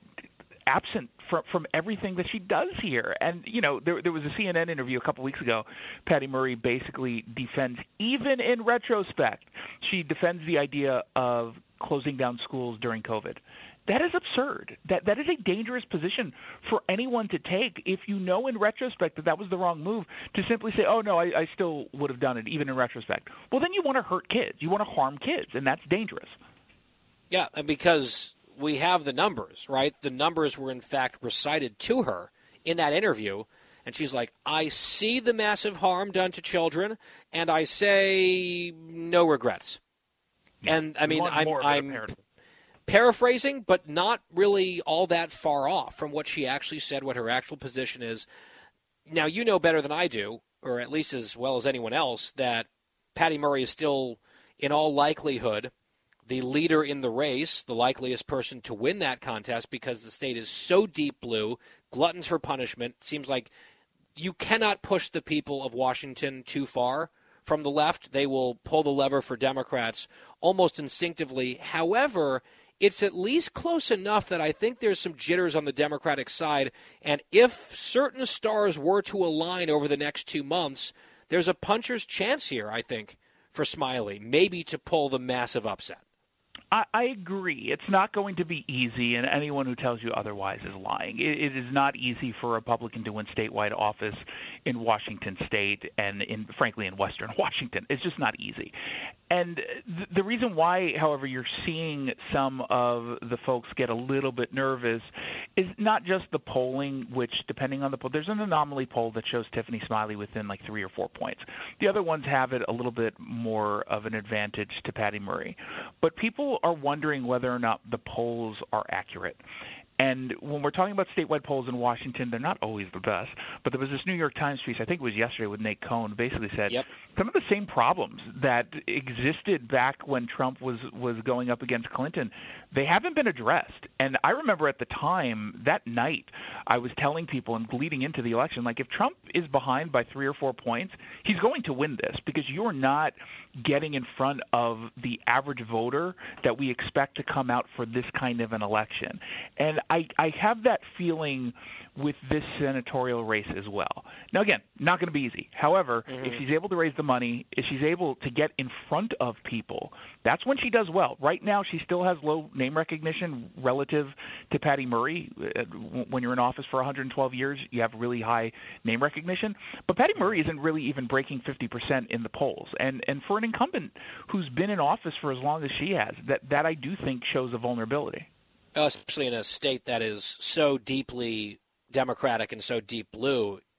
absent from from everything that she does here. And, you know, there there was a C N N interview a couple weeks ago. Patty Murray basically defends, even in retrospect, she defends the idea of closing down schools during COVID. That is absurd. That that is a dangerous position for anyone to take if you know in retrospect that that was the wrong move, to simply say, oh, no, I, I still would have done it, even in retrospect. Well, then you want to hurt kids. You want to harm kids, and that's dangerous. Yeah, and because we have the numbers, right? The numbers were, in fact, recited to her in that interview, and she's like, I see the massive harm done to children, and I say no regrets. Yeah. And, I mean, I'm... I'm paraphrasing, but not really all that far off from what she actually said, what her actual position is. Now, you know better than I do, or at least as well as anyone else, that Patty Murray is still, in all likelihood, the leader in the race, the likeliest person to win that contest, because the state is so deep blue, gluttons for punishment. Seems like you cannot push the people of Washington too far from the left. They will pull the lever for Democrats almost instinctively. However, it's at least close enough that I think there's some jitters on the Democratic side. And if certain stars were to align over the next two months, there's a puncher's chance here, I think, for Smiley, maybe to pull the massive upset. I, I agree. It's not going to be easy, and anyone who tells you otherwise is lying. It, it is not easy for a Republican to win statewide office in Washington State and, in, frankly, in Western Washington. It's just not easy. And th- the reason why, however, you're seeing some of the folks get a little bit nervous is not just the polling, which, depending on the poll, there's an anomaly poll that shows Tiffany Smiley within like three or four points. The other ones have it a little bit more of an advantage to Patty Murray. But people are wondering whether or not the polls are accurate. And when we're talking about statewide polls in Washington, they're not always the best. But there was this New York Times piece, I think it was yesterday, with Nate Cohn, basically said yep. some of the same problems that existed back when Trump was, was going up against Clinton, they haven't been addressed. And I remember at the time, that night, I was telling people and leading into the election, like, if Trump is behind by three or four points, he's going to win this, because you're not getting in front of the average voter that we expect to come out for this kind of an election. And I, I have that feeling with this senatorial race as well. Now, again, not going to be easy. However, mm-hmm. if she's able to raise the money, if she's able to get in front of people, that's when she does well. Right now, she still has low name recognition relative to Patty Murray. When you're in office for one hundred twelve years, you have really high name recognition. But Patty Murray isn't really even breaking fifty percent in the polls. And and for an incumbent who's been in office for as long as she has, that, that I do think shows a vulnerability. Especially in a state that is so deeply Democratic and so deep blue,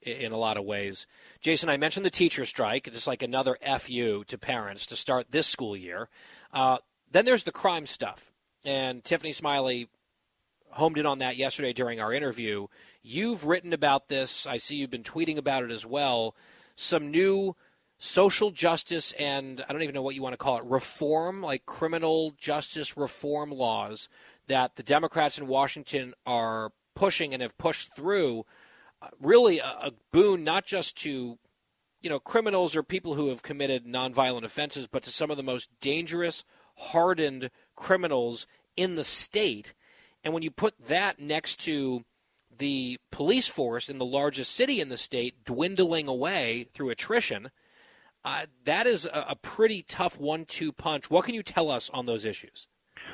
in a lot of ways. Jason, I mentioned the teacher strike. It's like another F U to parents to start this school year. Uh, then there's the crime stuff. And Tiffany Smiley homed in on that yesterday during our interview. You've written about this. I see you've been tweeting about it as well. Some new social justice and I don't even know what you want to call it, reform, like criminal justice reform laws that the Democrats in Washington are pushing and have pushed through. Uh, really a, a boon not just to, you know, criminals or people who have committed nonviolent offenses, but to some of the most dangerous, hardened criminals in the state. And when you put that next to the police force in the largest city in the state dwindling away through attrition, uh, that is a, a pretty tough one two punch. What can you tell us on those issues?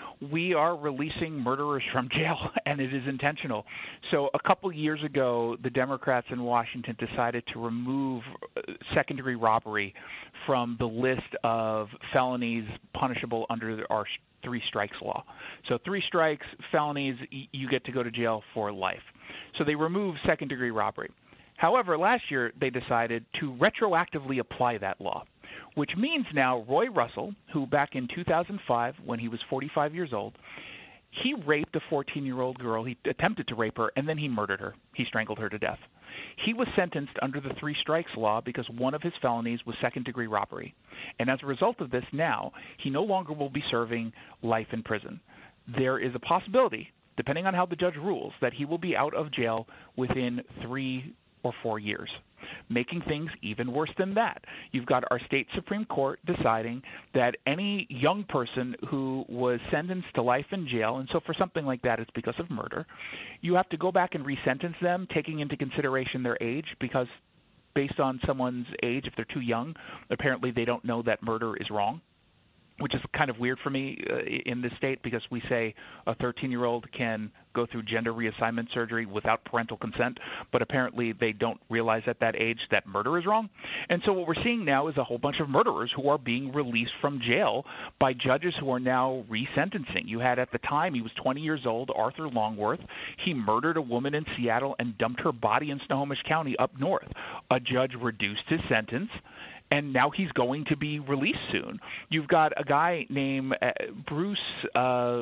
We are releasing murderers from jail, and it is intentional. So a couple years ago, the Democrats in Washington decided to remove second-degree robbery from the list of felonies punishable under our three strikes law. So three strikes, felonies, you get to go to jail for life. So they removed second-degree robbery. However, last year they decided to retroactively apply that law, which means now Roy Russell, who back in two thousand five, when he was forty-five years old, he raped a fourteen-year-old girl. He attempted to rape her, and then he murdered her. He strangled her to death. He was sentenced under the three strikes law because one of his felonies was second-degree robbery. And as a result of this now, he no longer will be serving life in prison. There is a possibility, depending on how the judge rules, that he will be out of jail within three or four years, making things even worse than that. You've got our state Supreme Court deciding that any young person who was sentenced to life in jail, and so for something like that it's because of murder, you have to go back and resentence them, taking into consideration their age, because based on someone's age, if they're too young, apparently they don't know that murder is wrong, which is kind of weird for me uh, in this state, because we say a thirteen-year-old can go through gender reassignment surgery without parental consent, but apparently they don't realize at that age that murder is wrong. And so what we're seeing now is a whole bunch of murderers who are being released from jail by judges who are now resentencing. You had at the time, he was twenty years old, Arthur Longworth. He murdered a woman in Seattle and dumped her body in Snohomish County up north. A judge reduced his sentence, and now he's going to be released soon. You've got a guy named uh, Bruce, uh,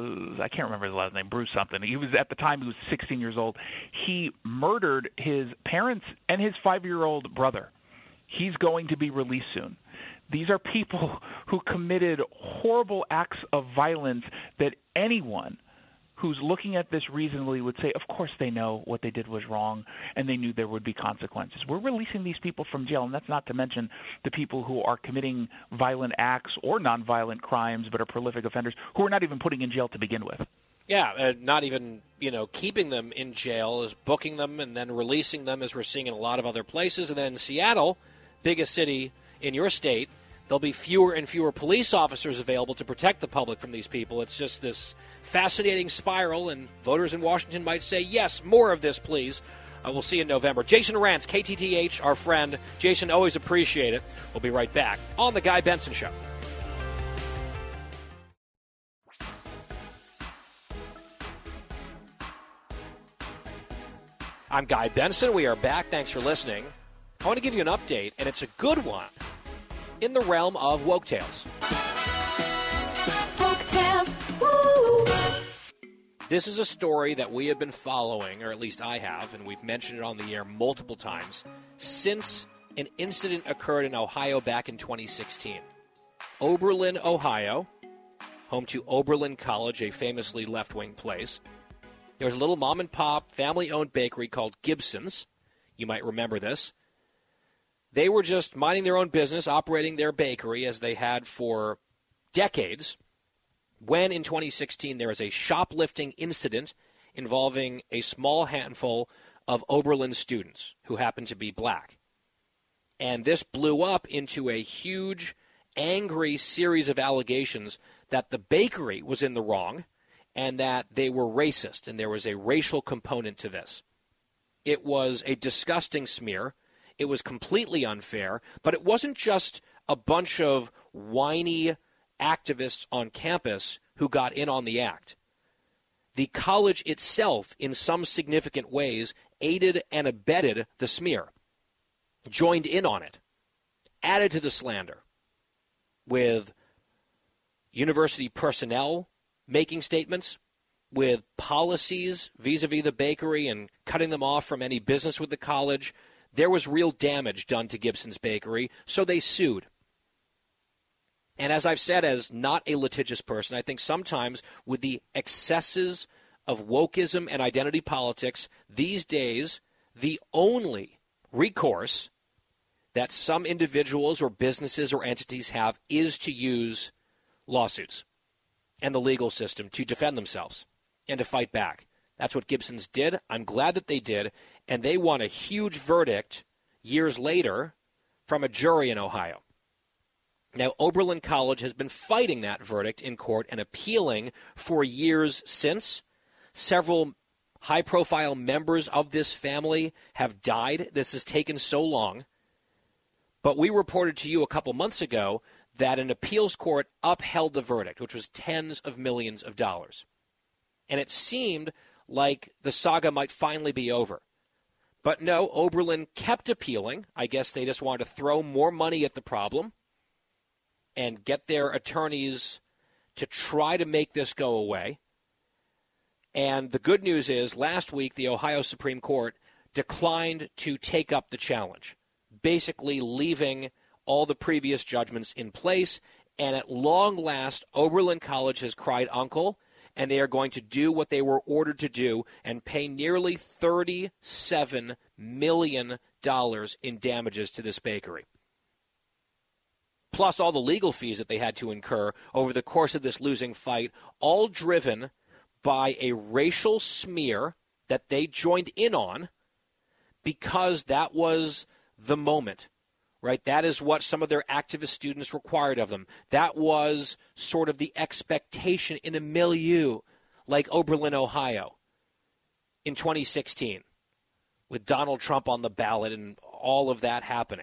I can't remember the last name, Bruce something. He was, at the time, he was sixteen years old. He murdered his parents and his five-year-old brother. He's going to be released soon. These are people who committed horrible acts of violence that anyone who's looking at this reasonably would say, of course they know what they did was wrong, and they knew there would be consequences. We're releasing these people from jail, and that's not to mention the people who are committing violent acts or nonviolent crimes but are prolific offenders who are not even putting in jail to begin with. Yeah, uh, not even, you know, keeping them in jail, is booking them and then releasing them, as we're seeing in a lot of other places. And then in Seattle, biggest city in your state, there'll be fewer and fewer police officers available to protect the public from these people. It's just this fascinating spiral, and voters in Washington might say, yes, more of this, please. Uh, we'll see you in November. Jason Rantz, K T T H, our friend. Jason, always appreciate it. We'll be right back on The Guy Benson Show. I'm Guy Benson. We are back. Thanks for listening. I want to give you an update, and it's a good one, in the realm of woke tales. Woke tales, woo! This is a story that we have been following, or at least I have, and we've mentioned it on the air multiple times, since an incident occurred in Ohio back in twenty sixteen. Oberlin, Ohio, home to Oberlin College, a famously left-wing place. There's a little mom-and-pop, family-owned bakery called Gibson's. You might remember this. They were just minding their own business, operating their bakery as they had for decades, when in twenty sixteen there was a shoplifting incident involving a small handful of Oberlin students who happened to be black. And this blew up into a huge, angry series of allegations that the bakery was in the wrong and that they were racist, and there was a racial component to this. It was a disgusting smear. It was completely unfair, but it wasn't just a bunch of whiny activists on campus who got in on the act. The college itself, in some significant ways, aided and abetted the smear. joined in on it, added to the slander, with university personnel making statements, with policies vis-a-vis the bakery and cutting them off from any business with the college. There was real damage done to Gibson's Bakery, so they sued. And as I've said, as not a litigious person, I think sometimes with the excesses of wokeism and identity politics, these days, the only recourse that some individuals or businesses or entities have is to use lawsuits and the legal system to defend themselves and to fight back. That's what Gibson's did. I'm glad that they did, and they won a huge verdict years later from a jury in Ohio. Now, Oberlin College has been fighting that verdict in court and appealing for years since. Several high-profile members of this family have died. This has taken so long. But we reported to you a couple months ago that an appeals court upheld the verdict, which was tens of millions of dollars. And it seemed like the saga might finally be over. But no, Oberlin kept appealing. I guess they just wanted to throw more money at the problem and get their attorneys to try to make this go away. And the good news is, last week, the Ohio Supreme Court declined to take up the challenge, basically leaving all the previous judgments in place. And at long last, Oberlin College has cried uncle, and they are going to do what they were ordered to do and pay nearly thirty-seven million dollars in damages to this bakery, plus all the legal fees that they had to incur over the course of this losing fight, all driven by a racial smear that they joined in on because that was the moment, right? That is what some of their activist students required of them. That was sort of the expectation in a milieu like Oberlin, Ohio in twenty sixteen with Donald Trump on the ballot and all of that happening.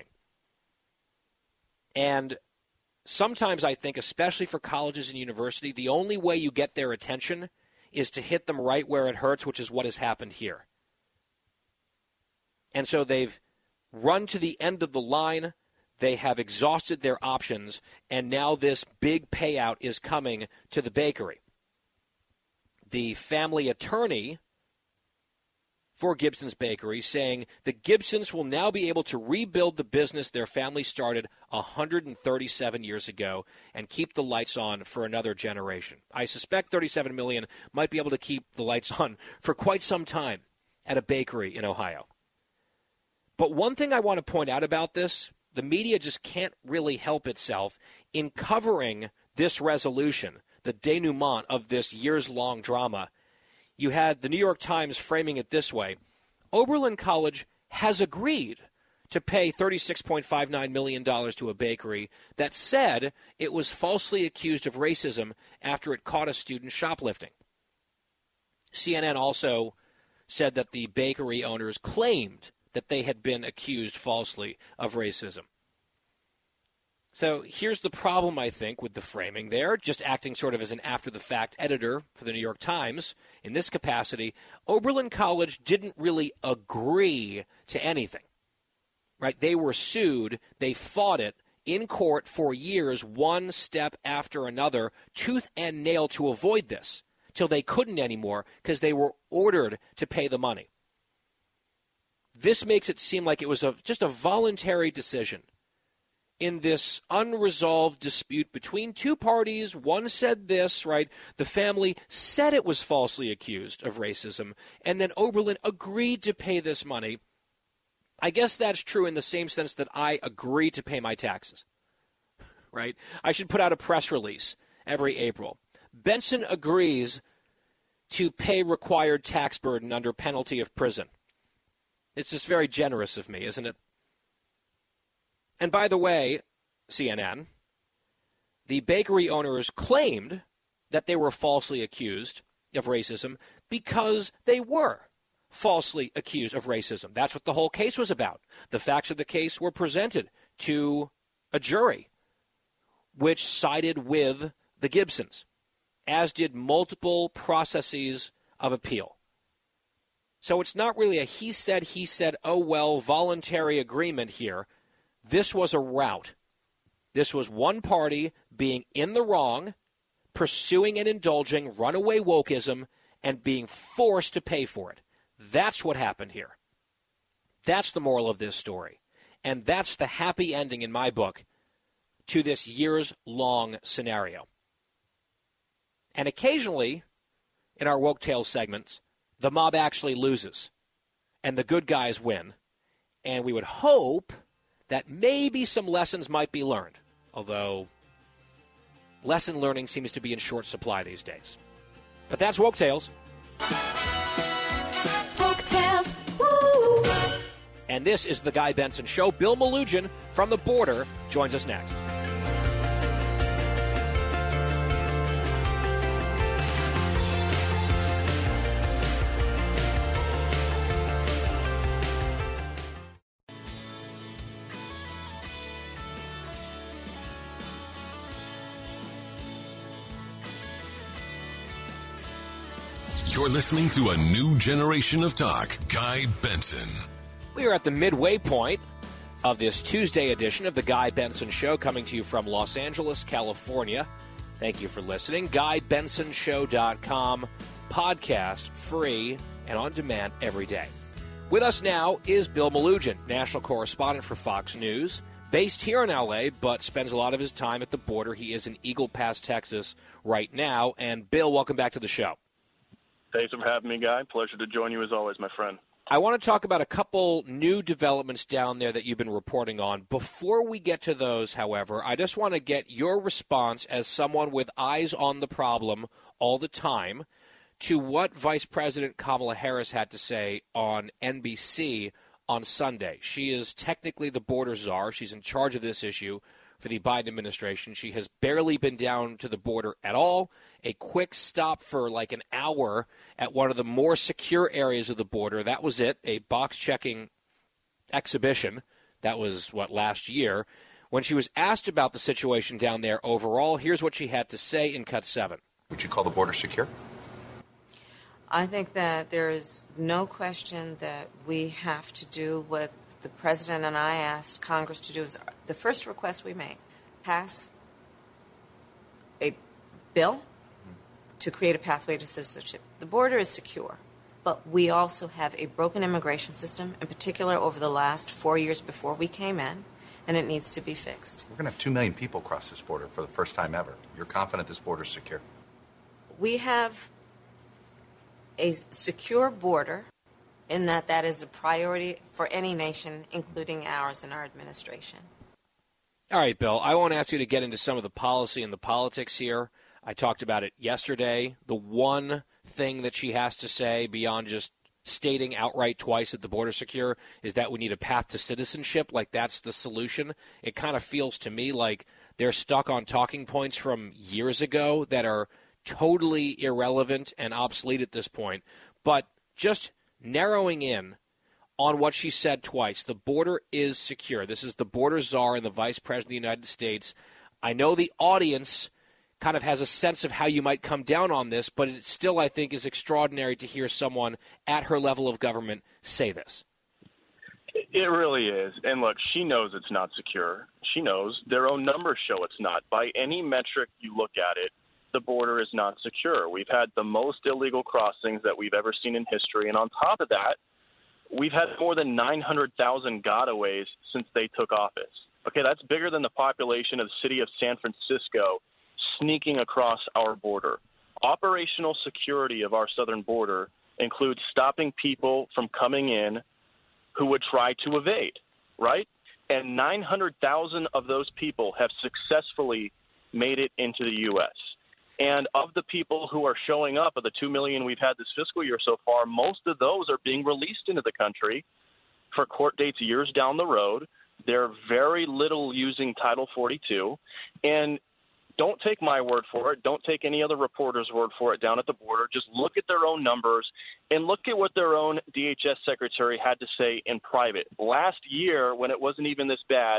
And sometimes I think, especially for colleges and universities, the only way you get their attention is to hit them right where it hurts, which is what has happened here. And so they've run to the end of the line. They have exhausted their options, and now this big payout is coming to the bakery. The family attorney for Gibson's Bakery saying the Gibsons will now be able to rebuild the business their family started one hundred thirty-seven years ago and keep the lights on for another generation. I suspect thirty-seven million dollars might be able to keep the lights on for quite some time at a bakery in Ohio. But one thing I want to point out about this, the media just can't really help itself in covering this resolution, the denouement of this years-long drama. You had the New York Times framing it this way: Oberlin College has agreed to pay thirty-six point five nine million dollars to a bakery that said it was falsely accused of racism after it caught a student shoplifting. C N N also said that the bakery owners claimed that they had been accused falsely of racism. So here's the problem, I think, with the framing there, just acting sort of as an after-the-fact editor for the New York Times in this capacity. Oberlin College didn't really agree to anything, right? They were sued. They fought it in court for years, one step after another, tooth and nail to avoid this, till they couldn't anymore because they were ordered to pay the money. This makes it seem like it was a, just a voluntary decision in this unresolved dispute between two parties. One said this, right? The family said it was falsely accused of racism, and then Oberlin agreed to pay this money. I guess that's true in the same sense that I agree to pay my taxes, right? I should put out a press release every April. Benson agrees to pay required tax burden under penalty of prison. It's just very generous of me, isn't it? And by the way, C N N, the bakery owners claimed that they were falsely accused of racism because they were falsely accused of racism. That's what the whole case was about. The facts of the case were presented to a jury, which sided with the Gibsons, as did multiple processes of appeal. So it's not really a he said, he said, oh, well, voluntary agreement here. This was a rout. This was one party being in the wrong, pursuing and indulging runaway wokeism, and being forced to pay for it. That's what happened here. That's the moral of this story. And that's the happy ending in my book to this years-long scenario. And occasionally, in our Woke Tales segments, the mob actually loses, and the good guys win. And we would hope that maybe some lessons might be learned, although lesson learning seems to be in short supply these days. But that's Woke Tales. Woke Tales, woo! And this is The Guy Benson Show. Bill Melugin from The Border joins us next. You're listening to a new generation of talk. Guy Benson. We are at the midway point of this Tuesday edition of The Guy Benson Show, coming to you from Los Angeles, California. Thank you for listening. Guy Benson Show dot com, podcast, free and on demand every day. With us now is Bill Melugin, national correspondent for Fox News, based here in L A, but spends a lot of his time at the border. He is in Eagle Pass, Texas right now. And Bill, welcome back to the show. Thanks for having me, Guy. Pleasure to join you as always, my friend. I want to talk about a couple new developments down there that you've been reporting on. Before we get to those, however, I just want to get your response as someone with eyes on the problem all the time to what Vice President Kamala Harris had to say on N B C on Sunday. She is technically the border czar. She's in charge of this issue for the Biden administration. She has barely been down to the border at all. A quick stop for like an hour at one of the more secure areas of the border. That was it, a box-checking exhibition. That was, what, last year. When she was asked about the situation down there overall, here's what she had to say in Cut seven. Would you call the border secure? I think that there is no question that we have to do what the President and I asked Congress to do. Is the first request we made, pass a bill to create a pathway to citizenship. The border is secure, but we also have a broken immigration system, in particular over the last four years before we came in, and it needs to be fixed. We're going to have two million people cross this border for the first time ever. You're confident this border is secure? We have a secure border in that that is a priority for any nation, including ours and our administration. All right, Bill, I won't ask you to get into some of the policy and the politics here. I talked about it yesterday. The one thing that she has to say beyond just stating outright twice that the border secure is that we need a path to citizenship, like that's the solution. It kind of feels to me like they're stuck on talking points from years ago that are totally irrelevant and obsolete at this point. But just narrowing in on what she said twice, the border is secure. This is the border czar and the Vice President of the United States. I know the audience kind of has a sense of how you might come down on this, but it still, I think, is extraordinary to hear someone at her level of government say this. It really is. And look, she knows it's not secure. She knows their own numbers show it's not. By any metric you look at it, the border is not secure. We've had the most illegal crossings that we've ever seen in history. And on top of that, we've had more than nine hundred thousand gotaways since they took office. Okay, that's bigger than the population of the city of San Francisco sneaking across our border. Operational security of our southern border includes stopping people from coming in who would try to evade, right? And nine hundred thousand of those people have successfully made it into the U S And of the people who are showing up, of the two million we've had this fiscal year so far, most of those are being released into the country for court dates years down the road. They're very little using Title forty-two. And don't take my word for it. Don't take any other reporter's word for it down at the border. Just look at their own numbers and look at what their own D H S secretary had to say in private. Last year, when it wasn't even this bad,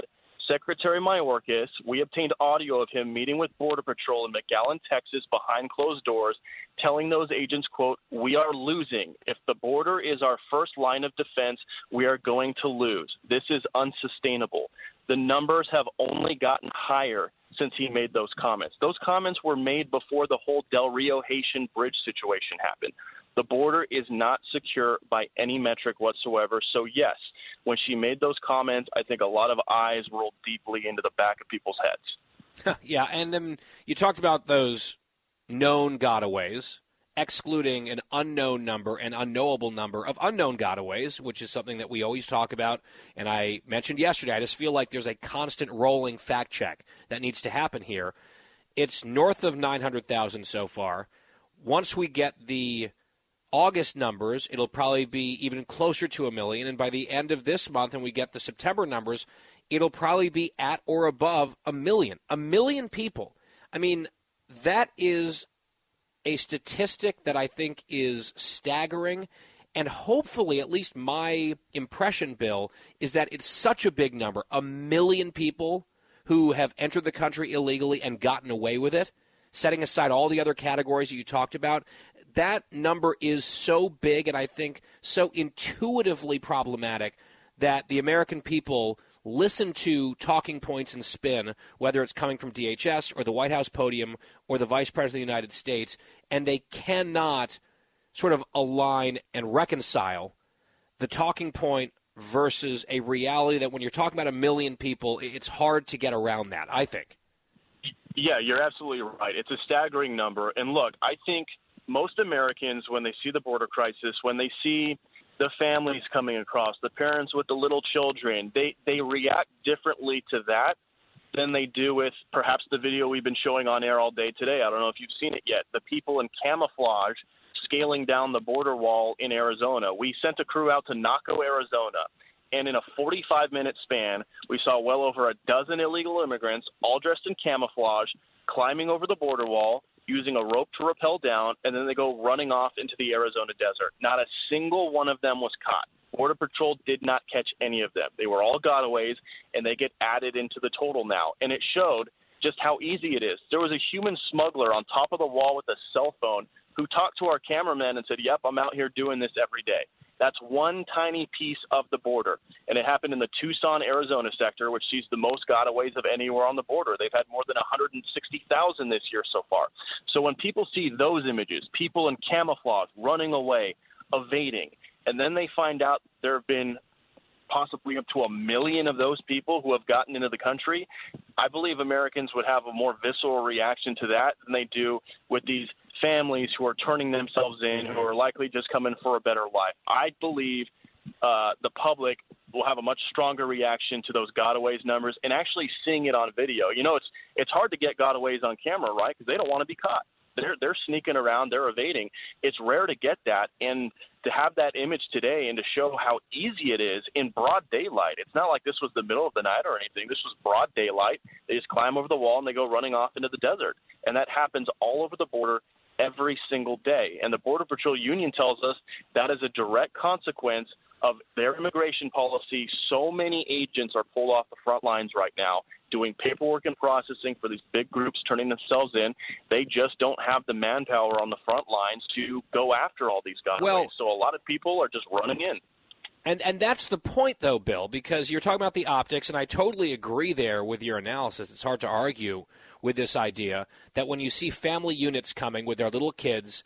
Secretary Mayorkas, we obtained audio of him meeting with Border Patrol in McAllen, Texas, behind closed doors, telling those agents, quote, "We are losing. If the border is our first line of defense, we are going to lose. This is unsustainable." The numbers have only gotten higher since he made those comments. Those comments were made before the whole Del Rio Haitian bridge situation happened. The border is not secure by any metric whatsoever. So, yes, when she made those comments, I think a lot of eyes rolled deeply into the back of people's heads. Yeah, and then you talked about those known gotaways, excluding an unknown number, an unknowable number of unknown gotaways, which is something that we always talk about. And I mentioned yesterday, I just feel like there's a constant rolling fact check that needs to happen here. It's north of nine hundred thousand so far. Once we get the August numbers, it'll probably be even closer to a million. And by the end of this month, and we get the September numbers, it'll probably be at or above a million. A million people. I mean, that is a statistic that I think is staggering. And hopefully, at least my impression, Bill, is that it's such a big number. A million people who have entered the country illegally and gotten away with it, setting aside all the other categories that you talked about. That number is so big and I think so intuitively problematic that the American people listen to talking points and spin, whether it's coming from D H S or the White House podium or the Vice President of the United States, and they cannot sort of align and reconcile the talking point versus a reality that when you're talking about a million people, it's hard to get around that, I think. Yeah, you're absolutely right. It's a staggering number. And look, I think most Americans, when they see the border crisis, when they see the families coming across, the parents with the little children, they, they react differently to that than they do with perhaps the video we've been showing on air all day today. I don't know if you've seen it yet. The people in camouflage scaling down the border wall in Arizona. We sent a crew out to Naco, Arizona, and in a forty-five minute span, we saw well over a dozen illegal immigrants, all dressed in camouflage, climbing over the border wall, using a rope to rappel down, and then they go running off into the Arizona desert. Not a single one of them was caught. Border Patrol did not catch any of them. They were all gotaways, and they get added into the total now. And it showed just how easy it is. There was a human smuggler on top of the wall with a cell phone who talked to our cameraman and said, "Yep, I'm out here doing this every day." That's one tiny piece of the border, and it happened in the Tucson, Arizona sector, which sees the most gotaways of anywhere on the border. They've had more than one hundred sixty thousand this year so far. So when people see those images, people in camouflage running away, evading, and then they find out there have been possibly up to a million of those people who have gotten into the country, I believe Americans would have a more visceral reaction to that than they do with these families who are turning themselves in, who are likely just coming for a better life. I believe uh, the public will have a much stronger reaction to those gotaways numbers and actually seeing it on video. You know, it's it's hard to get gotaways on camera, right, because they don't want to be caught. They're, they're sneaking around, they're evading. It's rare to get that, and to have that image today and to show how easy it is in broad daylight. It's not like this was the middle of the night or anything. This was broad daylight. They just climb over the wall and they go running off into the desert, and that happens all over the border every single day. And the Border Patrol Union tells us that is a direct consequence of their immigration policy. So many agents are pulled off the front lines right now doing paperwork and processing for these big groups turning themselves in. They just don't have the manpower on the front lines to go after all these gotaways. Well, so a lot of people are just running in. And and that's the point, though, Bill, because you're talking about the optics, and I totally agree there with your analysis. It's hard to argue with this idea that when you see family units coming with their little kids,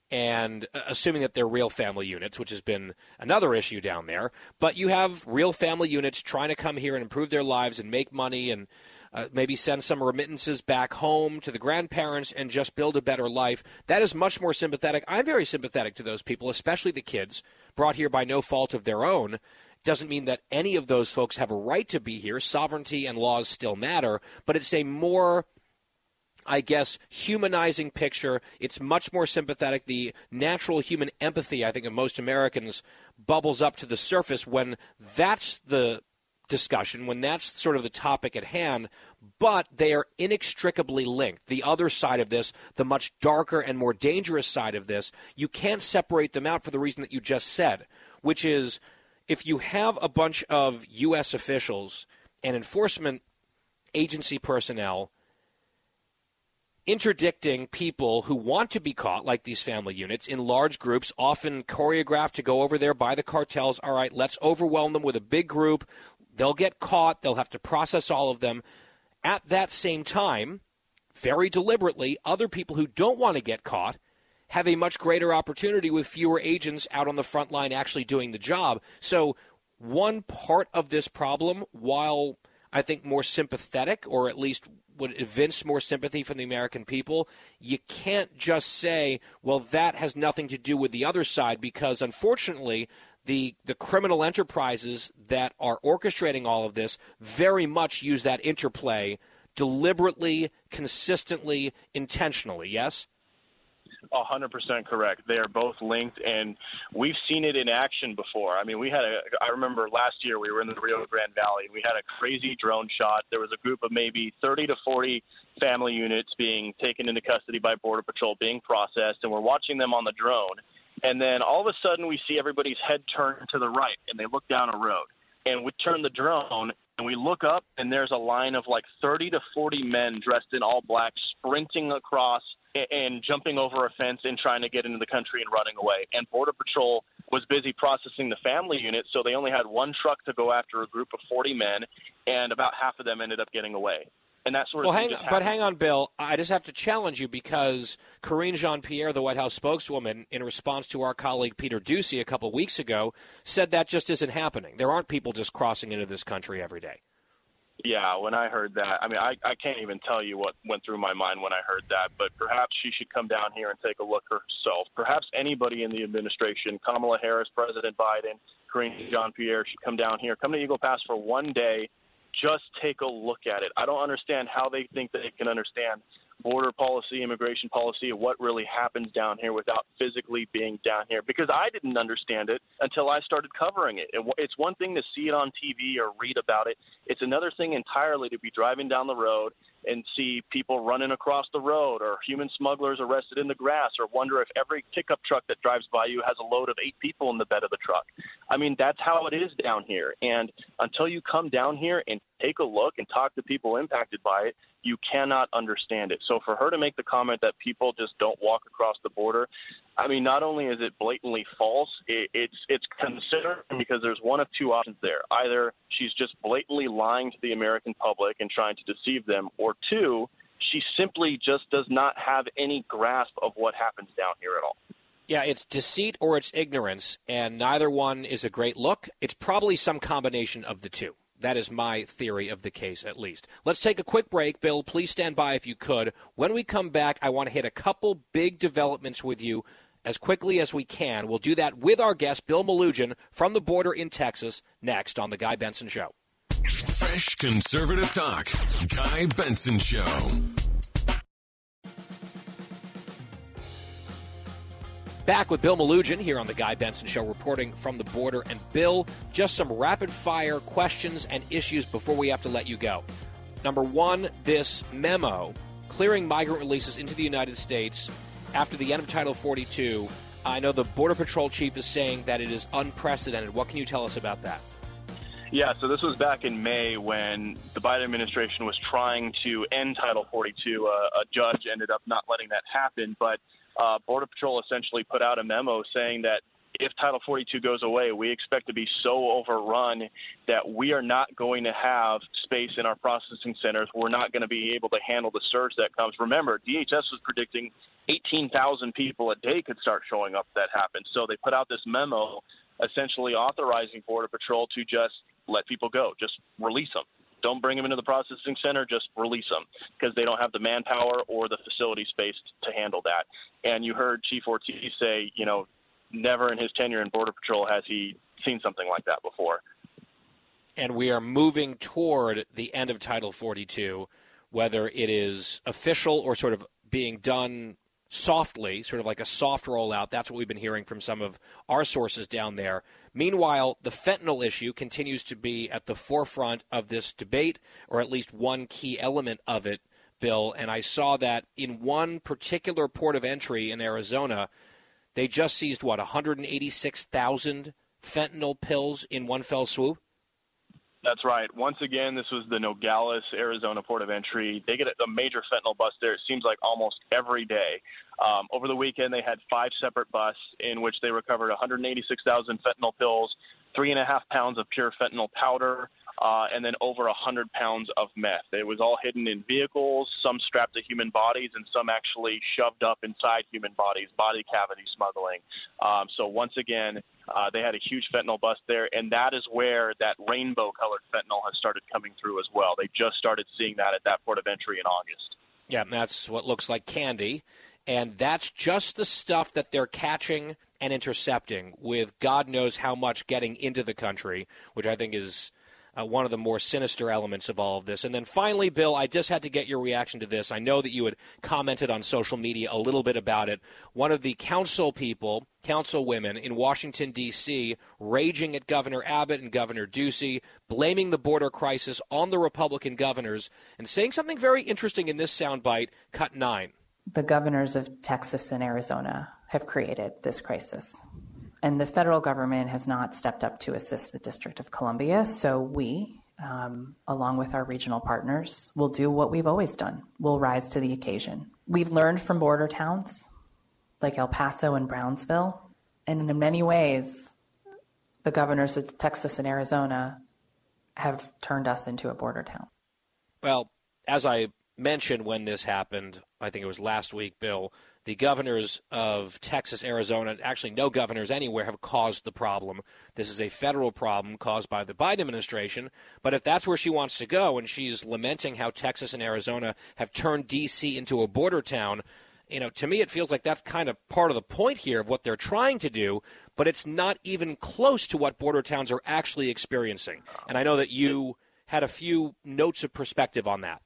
and assuming that they're real family units, which has been another issue down there, but you have real family units trying to come here and improve their lives and make money and uh, maybe send some remittances back home to the grandparents and just build a better life. That is much more sympathetic. I'm very sympathetic to those people, especially the kids brought here by no fault of their own. Doesn't mean that any of those folks have a right to be here. Sovereignty and laws still matter, but it's a more, I guess, humanizing picture. It's much more sympathetic. The natural human empathy, I think, of most Americans bubbles up to the surface when that's the discussion, when that's sort of the topic at hand, but they are inextricably linked. The other side of this, the much darker and more dangerous side of this, you can't separate them out for the reason that you just said, which is if you have a bunch of U S officials and enforcement agency personnel interdicting people who want to be caught, like these family units, in large groups, often choreographed to go over there by the cartels. All right, let's overwhelm them with a big group. They'll get caught. They'll have to process all of them. At that same time, very deliberately, other people who don't want to get caught have a much greater opportunity with fewer agents out on the front line actually doing the job. So one part of this problem, while I think more sympathetic, or at least would evince more sympathy from the American people, you can't just say, well, that has nothing to do with the other side, because unfortunately the the criminal enterprises that are orchestrating all of this very much use that interplay deliberately, consistently, intentionally, yes? one hundred percent correct. They are both linked, and we've seen it in action before. I mean, we had a, I remember last year we were in the Rio Grande Valley. We had a crazy drone shot. There was a group of maybe thirty to forty family units being taken into custody by Border Patrol, being processed, and we're watching them on the drone. And then all of a sudden we see everybody's head turn to the right, and they look down a road. And we turn the drone, and we look up, and there's a line of like thirty to forty men dressed in all black sprinting across and jumping over a fence and trying to get into the country and running away. And Border Patrol was busy processing the family unit, so they only had one truck to go after a group of forty men, and about half of them ended up getting away. And that sort of well, thing hang, just but happened. hang on, Bill. I just have to challenge you, because Karine Jean-Pierre, the White House spokeswoman, in response to our colleague Peter Doocy a couple weeks ago, said that just isn't happening. There aren't people just crossing into this country every day. Yeah, when I heard that, I mean, I, I can't even tell you what went through my mind when I heard that, but perhaps she should come down here and take a look herself. Perhaps anybody in the administration, Kamala Harris, President Biden, Karine Jean-Pierre, should come down here, come to Eagle Pass for one day, just take a look at it. I don't understand how they think that they can understand border policy, immigration policy, what really happens down here without physically being down here, because I didn't understand it until I started covering it. It's one thing to see it on T V or read about it. It's another thing entirely to be driving down the road and see people running across the road, or human smugglers arrested in the grass, or wonder if every pickup truck that drives by you has a load of eight people in the bed of the truck. I mean, that's how it is down here. And until you come down here and take a look and talk to people impacted by it, you cannot understand it. So for her to make the comment that people just don't walk across the border, I mean, not only is it blatantly false, it, it's it's concerning, because there's one of two options there. Either she's just blatantly lying to the American public and trying to deceive them, or two, she simply just does not have any grasp of what happens down here at all. Yeah, it's deceit or it's ignorance, and neither one is a great look. It's probably some combination of the two. That is my theory of the case, at least. Let's take a quick break. Bill, please stand by if you could. When we come back, I want to hit a couple big developments with you as quickly as we can. We'll do that with our guest, Bill Melugin, from the border in Texas, next on The Guy Benson Show. Fresh conservative talk. Guy Benson Show. Back with Bill Melugin here on The Guy Benson Show, reporting from the border. And Bill, just some rapid-fire questions and issues before we have to let you go. Number one, this memo clearing migrant releases into the United States after the end of Title forty-two. I know the Border Patrol chief is saying that it is unprecedented. What can you tell us about that? Yeah, so this was back in May when the Biden administration was trying to end Title forty-two. Uh, a judge ended up not letting that happen, but uh, Border Patrol essentially put out a memo saying that if Title forty-two goes away, we expect to be so overrun that we are not going to have space in our processing centers. We're not going to be able to handle the surge that comes. Remember, D H S was predicting eighteen thousand people a day could start showing up if that happens. So they put out this memo essentially authorizing Border Patrol to just let people go, just release them. Don't bring them into the processing center, just release them, because they don't have the manpower or the facility space to handle that. And you heard Chief Ortiz say, you know, never in his tenure in Border Patrol has he seen something like that before. And we are moving toward the end of Title forty-two, whether it is official or sort of being done softly, sort of like a soft rollout. That's what we've been hearing from some of our sources down there. Meanwhile, the fentanyl issue continues to be at the forefront of this debate, or at least one key element of it, Bill. And I saw that in one particular port of entry in Arizona, they just seized, what, one hundred eighty-six thousand fentanyl pills in one fell swoop? That's right. Once again, this was the Nogales, Arizona port of entry. They get a major fentanyl bust there, it seems like almost every day. Um, over the weekend, they had five separate busts in which they recovered one hundred eighty-six thousand fentanyl pills, three and a half pounds of pure fentanyl powder, uh, and then over one hundred pounds of meth. It was all hidden in vehicles, some strapped to human bodies, and some actually shoved up inside human bodies, body cavity smuggling. Um, so once again, uh, they had a huge fentanyl bust there, and that is where that rainbow-colored fentanyl has started coming through as well. They just started seeing that at that port of entry in August. Yeah, that's what looks like candy, and that's just the stuff that they're catching and intercepting with God knows how much getting into the country, which I think is uh, one of the more sinister elements of all of this. And then finally, Bill, I just had to get your reaction to this. I know that you had commented on social media a little bit about it. One of the council people, council women in Washington, D C, raging at Governor Abbott and Governor Ducey, blaming the border crisis on the Republican governors, and saying something very interesting in this soundbite, cut nine. The governors of Texas and Arizona have created this crisis, and the federal government has not stepped up to assist the District of Columbia. So we, um, along with our regional partners, will do what we've always done. We'll rise to the occasion. We've learned from border towns like El Paso and Brownsville, and in many ways, the governors of Texas and Arizona have turned us into a border town. Well, as I mentioned when this happened, I think it was last week, Bill, the governors of Texas, Arizona, actually no governors anywhere have caused the problem. This is a federal problem caused by the Biden administration. But if that's where she wants to go, and she's lamenting how Texas and Arizona have turned D C into a border town, you know, to me it feels like that's kind of part of the point here of what they're trying to do, but it's not even close to what border towns are actually experiencing. And I know that you had a few notes of perspective on that.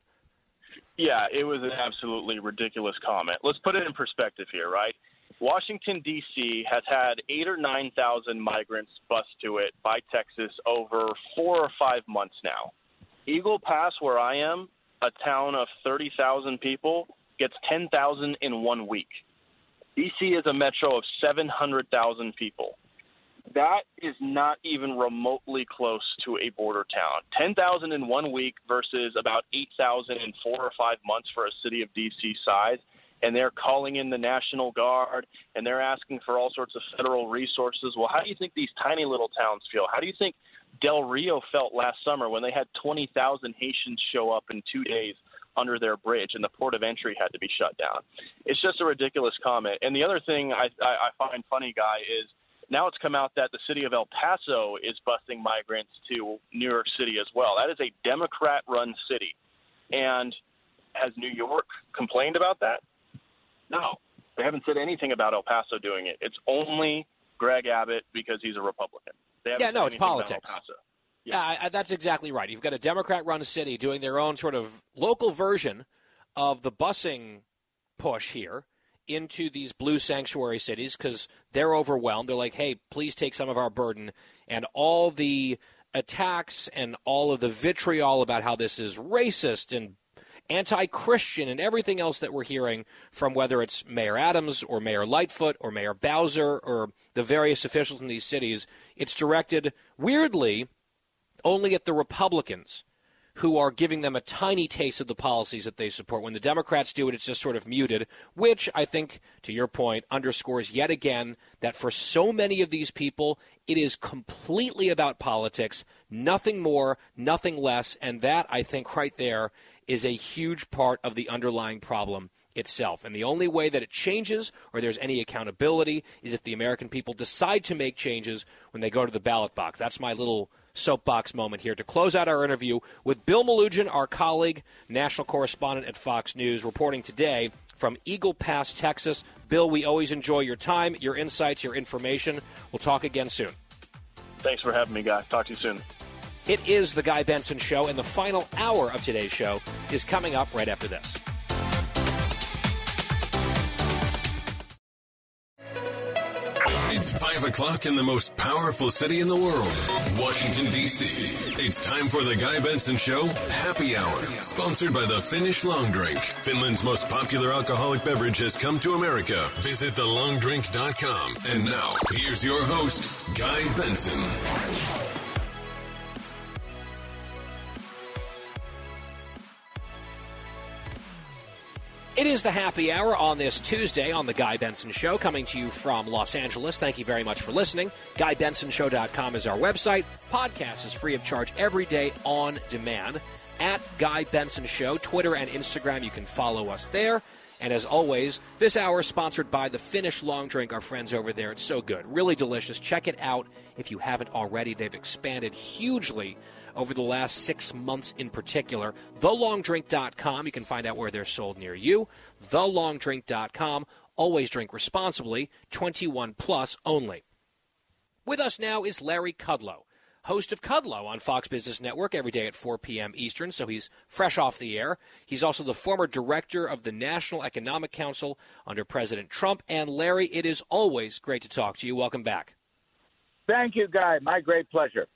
Yeah, it was an absolutely ridiculous comment. Let's put it in perspective here, right? Washington, D C has had eight or nine thousand migrants bust to it by Texas over four or five months now. Eagle Pass, where I am, a town of thirty thousand people, gets ten thousand in one week. D C is a metro of seven hundred thousand people. That is not even remotely close to a border town. ten thousand in one week versus about eight thousand in four or five months for a city of D C size. And they're calling in the National Guard, and they're asking for all sorts of federal resources. Well, how do you think these tiny little towns feel? How do you think Del Rio felt last summer when they had twenty thousand Haitians show up in two days under their bridge and the port of entry had to be shut down? It's just a ridiculous comment. And the other thing I, I, I find funny, Guy, is now it's come out that the city of El Paso is busing migrants to New York City as well. That is a Democrat-run city. And has New York complained about that? No. They haven't said anything about El Paso doing it. It's only Greg Abbott because he's a Republican. They haven't Yeah, no, said it's anything about politics. El Paso. Yeah, I, I, that's exactly right. You've got a Democrat-run city doing their own sort of local version of the busing push here into these blue sanctuary cities because they're overwhelmed. They're like, hey, please take some of our burden. And all the attacks and all of the vitriol about how this is racist and anti-Christian and everything else that we're hearing from whether it's Mayor Adams or Mayor Lightfoot or Mayor Bowser or the various officials in these cities, it's directed, weirdly, only at the Republicans who are giving them a tiny taste of the policies that they support. When the Democrats do it, it's just sort of muted, which I think, to your point, underscores yet again that for so many of these people, it is completely about politics, nothing more, nothing less, and that, I think, right there is a huge part of the underlying problem itself. And the only way that it changes or there's any accountability is if the American people decide to make changes when they go to the ballot box. That's my little soapbox moment here to close out our interview with Bill Melugin, our colleague, national correspondent at Fox News, reporting today from Eagle Pass, Texas. Bill, we always enjoy your time, your insights, your information. We'll talk again soon. Thanks for having me, guys. Talk to you soon. It is The Guy Benson Show, and the final hour of today's show is coming up right after this. It's five o'clock in the most powerful city in the world, Washington, D C. It's time for the Guy Benson Show Happy Hour, sponsored by the Finnish Long Drink. Finland's most popular alcoholic beverage has come to America. Visit the long drink dot com. And now, here's your host, Guy Benson. It is the happy hour on this Tuesday on The Guy Benson Show, coming to you from Los Angeles. Thank you very much for listening. guy benson show dot com is our website. Podcast is free of charge every day on demand. At Guy Benson Show, Twitter and Instagram, you can follow us there. And as always, this hour is sponsored by the Finnish Long Drink, our friends over there. It's so good, really delicious. Check it out if you haven't already. They've expanded hugely over the last six months in particular. the long drink dot com. You can find out where they're sold near you. the long drink dot com. Always drink responsibly. twenty-one plus only. With us now is Larry Kudlow, host of Kudlow on Fox Business Network every day at four p.m. Eastern, so he's fresh off the air. He's also the former director of the National Economic Council under President Trump. And Larry, it is always great to talk to you. Welcome back. Thank you, Guy. My great pleasure.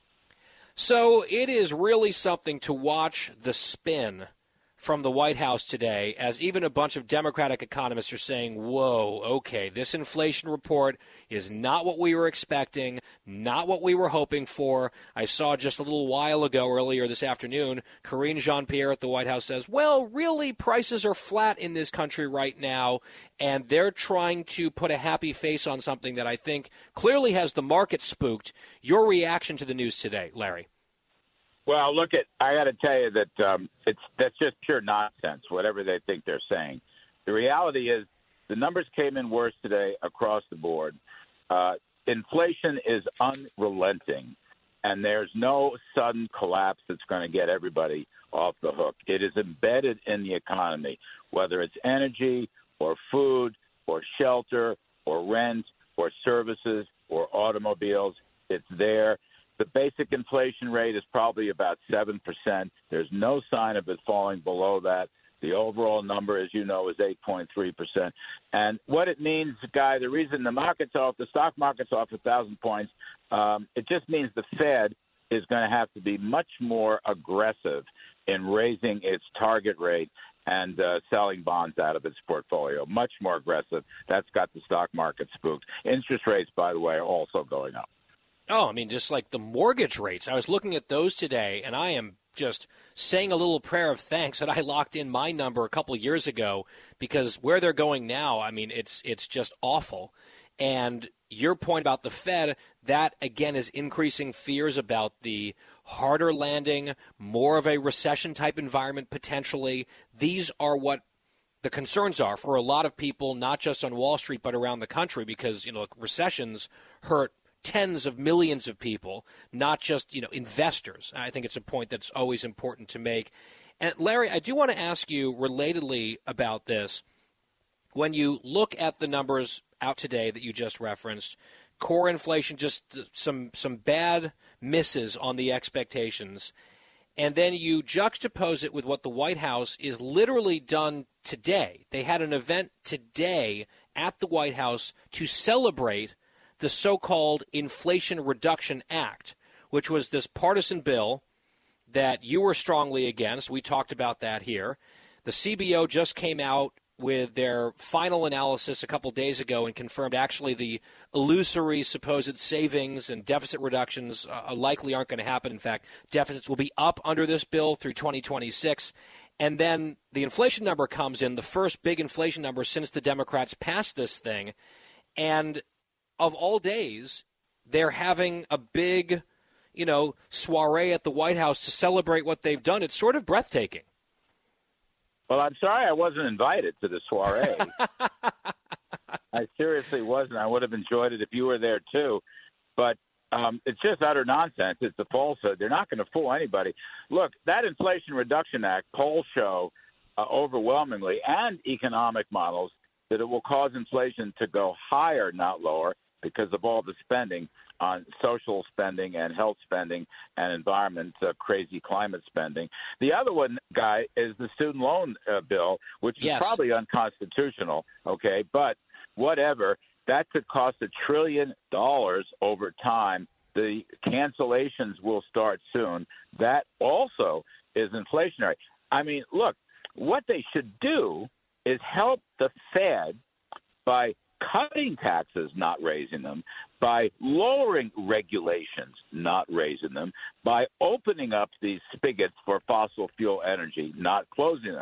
So it is really something to watch the spin from the White House today, as even a bunch of Democratic economists are saying, whoa, okay, this inflation report is not what we were expecting, not what we were hoping for. I saw just a little while ago, earlier this afternoon, Karine Jean-Pierre at the White House says, well, really, prices are flat in this country right now, and they're trying to put a happy face on something that I think clearly has the market spooked. Your reaction to the news today, Larry? Well, look, at I got to tell you that um, it's that's just pure nonsense, whatever they think they're saying. The reality is the numbers came in worse today across the board. Uh, inflation is unrelenting, and there's no sudden collapse that's going to get everybody off the hook. It is embedded in the economy, whether it's energy or food or shelter or rent or services or automobiles. It's there. The basic inflation rate is probably about seven percent. There's no sign of it falling below that. The overall number, as you know, is eight point three percent. And what it means, Guy, the reason the market's off, the stock market's off one thousand points, um, it just means the Fed is going to have to be much more aggressive in raising its target rate and uh, selling bonds out of its portfolio. Much more aggressive. That's got the stock market spooked. Interest rates, by the way, are also going up. Oh, I mean, just like the mortgage rates. I was looking at those today, and I am just saying a little prayer of thanks that I locked in my number a couple of years ago, because where they're going now, I mean, it's it's just awful. And your point about the Fed, that, again, is increasing fears about the harder landing, more of a recession-type environment potentially. These are what the concerns are for a lot of people, not just on Wall Street but around the country, because, you know, recessions hurt tens of millions of people, not just, you know, investors. I think it's a point that's always important to make. And Larry, I do want to ask you relatedly about this. When you look at the numbers out today that you just referenced, core inflation, just some some bad misses on the expectations, and then you juxtapose it with what the White House is literally done today. They had an event today at the White House to celebrate the so-called Inflation Reduction Act, which was this partisan bill that you were strongly against. We talked about that here. The C B O just came out with their final analysis a couple days ago and confirmed actually the illusory supposed savings and deficit reductions uh, likely aren't going to happen. In fact, deficits will be up under this bill through twenty twenty-six. And then the inflation number comes in, the first big inflation number since the Democrats passed this thing. And of all days, they're having a big, you know, soiree at the White House to celebrate what they've done. It's sort of breathtaking. Well, I'm sorry I wasn't invited to the soiree. I seriously wasn't. I would have enjoyed it if you were there, too. But um, it's just utter nonsense. It's a falsehood. They're not going to fool anybody. Look, that Inflation Reduction Act, polls show uh, overwhelmingly, and economic models, that it will cause inflation to go higher, not lower, because of all the spending on social spending and health spending and environment, uh, crazy climate spending. The other one, Guy, is the student loan uh, bill, which is yes. probably unconstitutional, okay? But whatever, that could cost a trillion dollars over time. The cancellations will start soon. That also is inflationary. I mean, look, what they should do is help the Fed by cutting taxes, not raising them, by lowering regulations, not raising them, by opening up these spigots for fossil fuel energy, not closing them.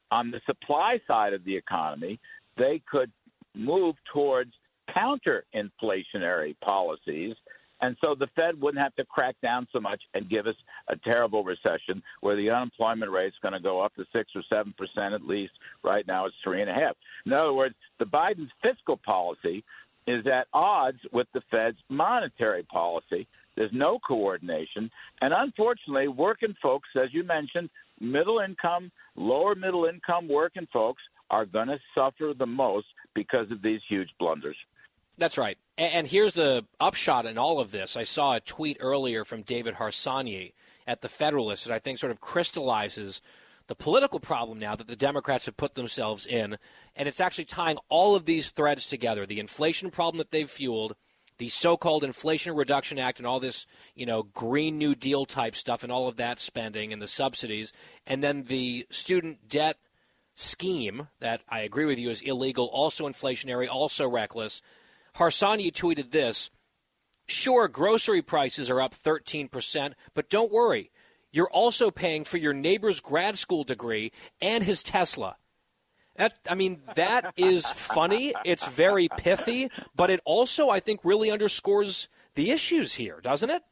on the supply side of the economy, they could move towards counter-inflationary policies. And so the Fed wouldn't have to crack down so much and give us a terrible recession where the unemployment rate is going to go up to six or seven percent at least. Right now it's three and a half. In other words, the Biden's fiscal policy is at odds with the Fed's monetary policy. There's no coordination. And unfortunately, working folks, as you mentioned, middle income, lower middle income working folks are going to suffer the most because of these huge blunders. That's right. And here's the upshot in all of this. I saw a tweet earlier from David Harsanyi at The Federalist that I think sort of crystallizes the political problem now that the Democrats have put themselves in. And it's actually tying all of these threads together, the inflation problem that they've fueled, the so-called Inflation Reduction Act and all this, you know, Green New Deal type stuff and all of that spending and the subsidies, and then the student debt scheme that I agree with you is illegal, also inflationary, also reckless. Harsanyi tweeted this: sure, grocery prices are up thirteen percent, but don't worry. You're also paying for your neighbor's grad school degree and his Tesla. That, I mean, that is funny. It's very pithy, but it also, I think, really underscores the issues here, doesn't it?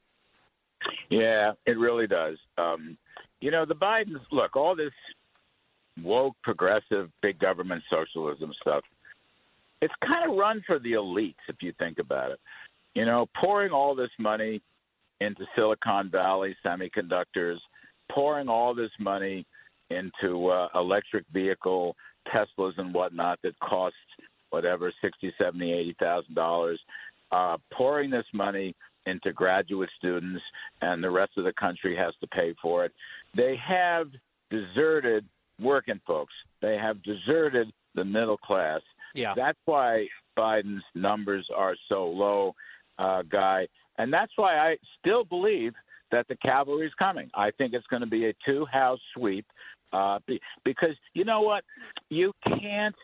Yeah, it really does. Um, you know, the Bidens, look, all this woke, progressive, big government socialism stuff, it's kind of run for the elites, if you think about it. You know, pouring all this money into Silicon Valley semiconductors, pouring all this money into uh, electric vehicle Teslas and whatnot that cost whatever sixty, seventy, eighty thousand dollars, uh, pouring this money into graduate students, and the rest of the country has to pay for it. They have deserted working folks. They have deserted the middle class. Yeah. That's why Biden's numbers are so low, uh, Guy. And that's why I still believe that the cavalry's coming. I think it's going to be a two-house sweep uh, because, you know what? You can't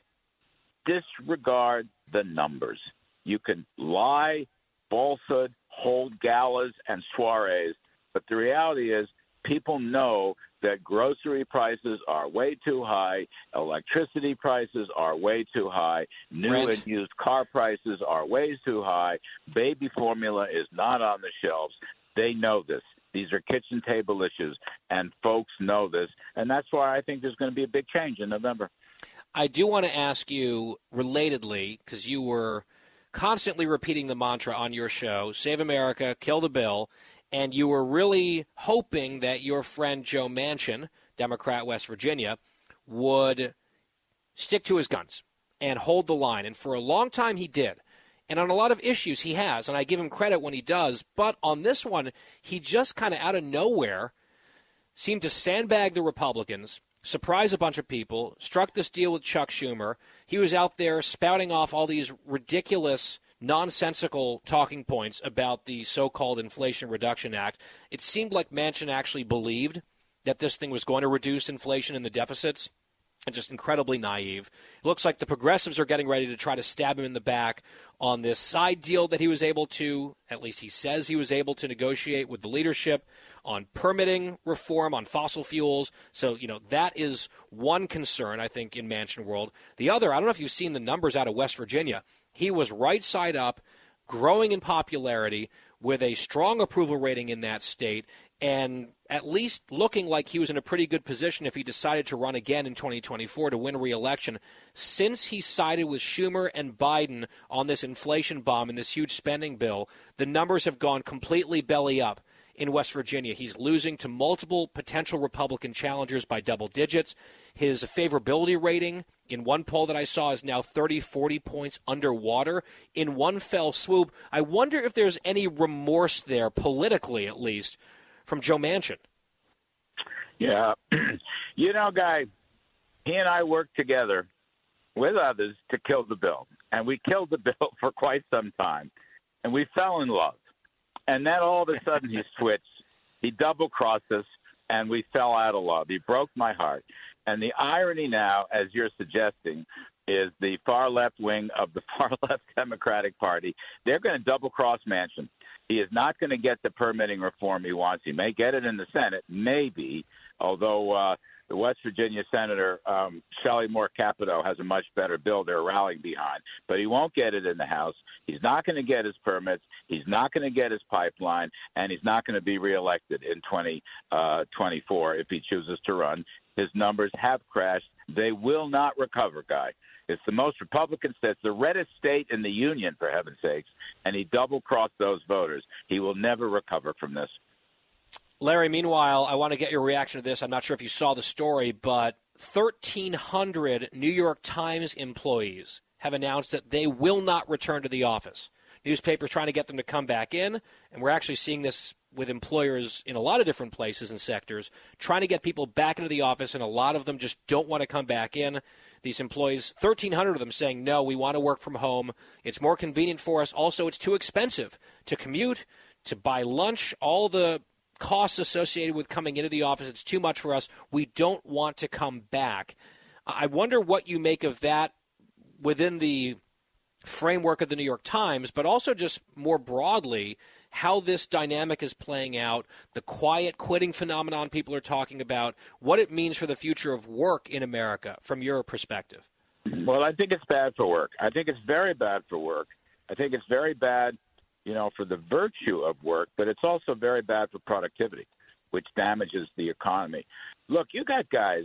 disregard the numbers. You can lie, falsehood, hold galas and soirees, but the reality is people know that grocery prices are way too high, electricity prices are way too high, new Rent. and used car prices are way too high, baby formula is not on the shelves. They know this. These are kitchen table issues, and folks know this, and that's why I think there's going to be a big change in November. I do want to ask you, relatedly, because you were constantly repeating the mantra on your show, Save America, Kill the Bill, and you were really hoping that your friend Joe Manchin, Democrat, West Virginia, would stick to his guns and hold the line. And for a long time he did. And on a lot of issues he has, and I give him credit when he does. But on this one, he just kind of out of nowhere seemed to sandbag the Republicans, surprise a bunch of people, struck this deal with Chuck Schumer. He was out there spouting off all these ridiculous, nonsensical talking points about the so-called Inflation Reduction Act. It seemed like Manchin actually believed that this thing was going to reduce inflation and the deficits, and just incredibly naive. It looks like the progressives are getting ready to try to stab him in the back on this side deal that he was able to, at least he says he was able to negotiate with the leadership on permitting reform on fossil fuels. So, you know, that is one concern, I think, in Manchin world. The other, I don't know if you've seen the numbers out of West Virginia. He was right side up, growing in popularity with a strong approval rating in that state, and at least looking like he was in a pretty good position if he decided to run again in twenty twenty-four to win re-election. Since he sided with Schumer and Biden on this inflation bomb and this huge spending bill, the numbers have gone completely belly up in West Virginia. He's losing to multiple potential Republican challengers by double digits. His favorability rating in one poll that I saw is now thirty, forty points underwater in one fell swoop. I wonder if there's any remorse there, politically at least, from Joe Manchin. Yeah. You know, Guy, he and I worked together with others to kill the bill. And we killed the bill for quite some time. And we fell in love. And then all of a sudden he switched. He double-crossed us, and we fell out of love. He broke my heart. And the irony now, as you're suggesting, is the far left wing of the far left Democratic Party. They're going to double-cross Manchin. He is not going to get the permitting reform he wants. He may get it in the Senate, maybe, although uh, the West Virginia Senator um, Shelley Moore Capito has a much better bill they're rallying behind, but he won't get it in the House. He's not going to get his permits. He's not going to get his pipeline, and he's not going to be reelected in twenty twenty-four if he chooses to run. His numbers have crashed. They will not recover, Guy. It's the most Republican state. It's the reddest state in the union, for heaven's sakes, and he double-crossed those voters. He will never recover from this. Larry, meanwhile, I want to get your reaction to this. I'm not sure if you saw the story, but thirteen hundred New York Times employees have announced that they will not return to the office. Newspapers trying to get them to come back in, and we're actually seeing this with employers in a lot of different places and sectors, trying to get people back into the office, and a lot of them just don't want to come back in. These employees, thirteen hundred of them saying, no, we want to work from home. It's more convenient for us. Also, it's too expensive to commute, to buy lunch, all the costs associated with coming into the office. It's too much for us. We don't want to come back. I wonder what you make of that within the framework of the New York Times, but also just more broadly, how this dynamic is playing out, the quiet quitting phenomenon people are talking about, what it means for the future of work in America from your perspective. Well, I think it's bad for work. I think it's very bad for work. I think it's very bad, you know, for the virtue of work, but it's also very bad for productivity, which damages the economy. Look, you got guys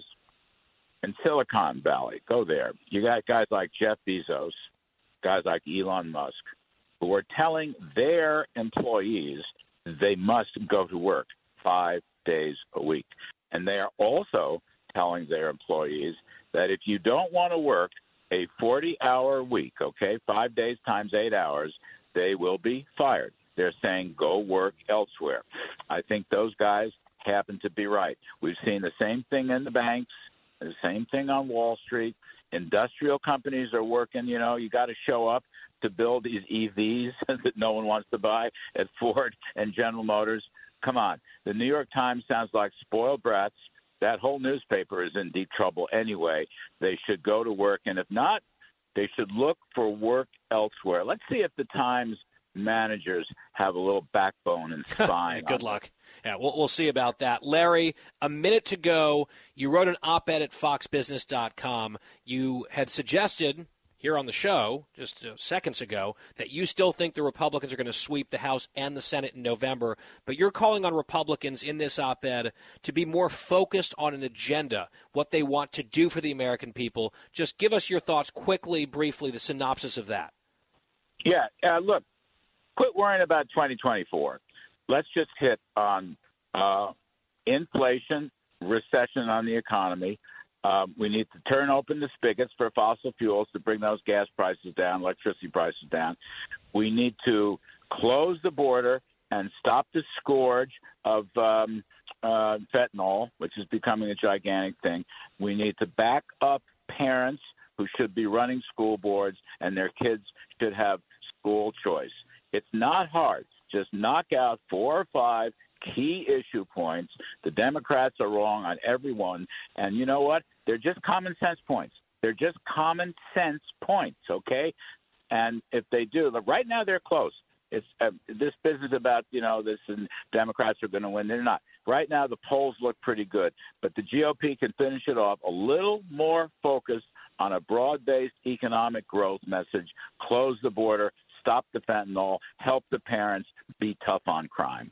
in Silicon Valley, go there. You got guys like Jeff Bezos, guys like Elon Musk, who are telling their employees they must go to work five days a week. And they are also telling their employees that if you don't want to work a forty-hour week, okay, five days times eight hours, they will be fired. They're saying go work elsewhere. I think those guys happen to be right. We've seen the same thing in the banks, the same thing on Wall Street. Industrial companies are working, you know, you got to show up to build these E Vs that no one wants to buy at Ford and General Motors. Come on. The New York Times sounds like spoiled brats. That whole newspaper is in deep trouble anyway. They should go to work, and if not, they should look for work elsewhere. Let's see if the Times managers have a little backbone and spine. Good luck. Yeah, we'll, we'll see about that. Larry, a minute to go. You wrote an op-ed at fox business dot com. You had suggested here on the show just uh, seconds ago that you still think the Republicans are going to sweep the House and the Senate in November, but you're calling on Republicans in this op-ed to be more focused on an agenda, what they want to do for the American people. Just give us your thoughts quickly, briefly, the synopsis of that. Yeah, uh, look, quit worrying about twenty twenty-four. Let's just hit on uh, inflation, recession on the economy. Um, we need to turn open the spigots for fossil fuels to bring those gas prices down, electricity prices down. We need to close the border and stop the scourge of um, uh, fentanyl, which is becoming a gigantic thing. We need to back up parents who should be running school boards, and their kids should have school choice. It's not hard. Just knock out four or five key issue points. The Democrats are wrong on every one. And you know what? They're just common sense points. They're just common sense points, okay? And if they do, right now they're close. It's uh, this business about, you know, this and Democrats are going to win. They're not. Right now the polls look pretty good. But the G O P can finish it off a little more focused on a broad-based economic growth message, close the border, stop the fentanyl, help the parents, be tough on crime.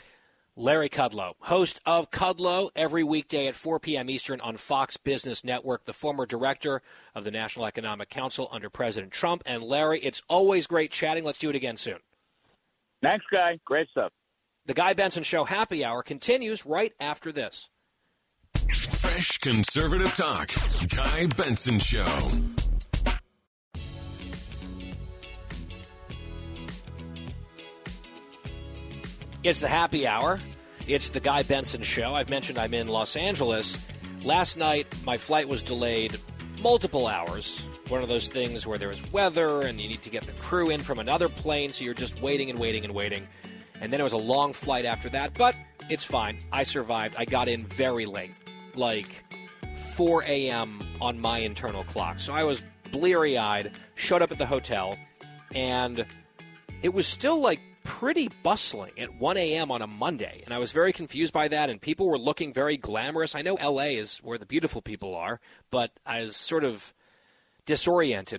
Larry Kudlow, host of Kudlow, every weekday at four p.m. Eastern on Fox Business Network, the former director of the National Economic Council under President Trump. And Larry, it's always great chatting. Let's do it again soon. Thanks, Guy. Great stuff. The Guy Benson Show Happy Hour continues right after this. Fresh conservative talk. Guy Benson Show. It's the Happy Hour. It's the Guy Benson Show. I've mentioned I'm in Los Angeles. Last night, my flight was delayed multiple hours. One of those things where there was weather and you need to get the crew in from another plane, so you're just waiting and waiting and waiting. And then it was a long flight after that, but it's fine. I survived. I got in very late, like four a.m. on my internal clock. So I was bleary-eyed, showed up at the hotel, and it was still like pretty bustling at one a.m. on a Monday, and I was very confused by that, and people were looking very glamorous. I know L A is where the beautiful people are, but I was sort of disoriented.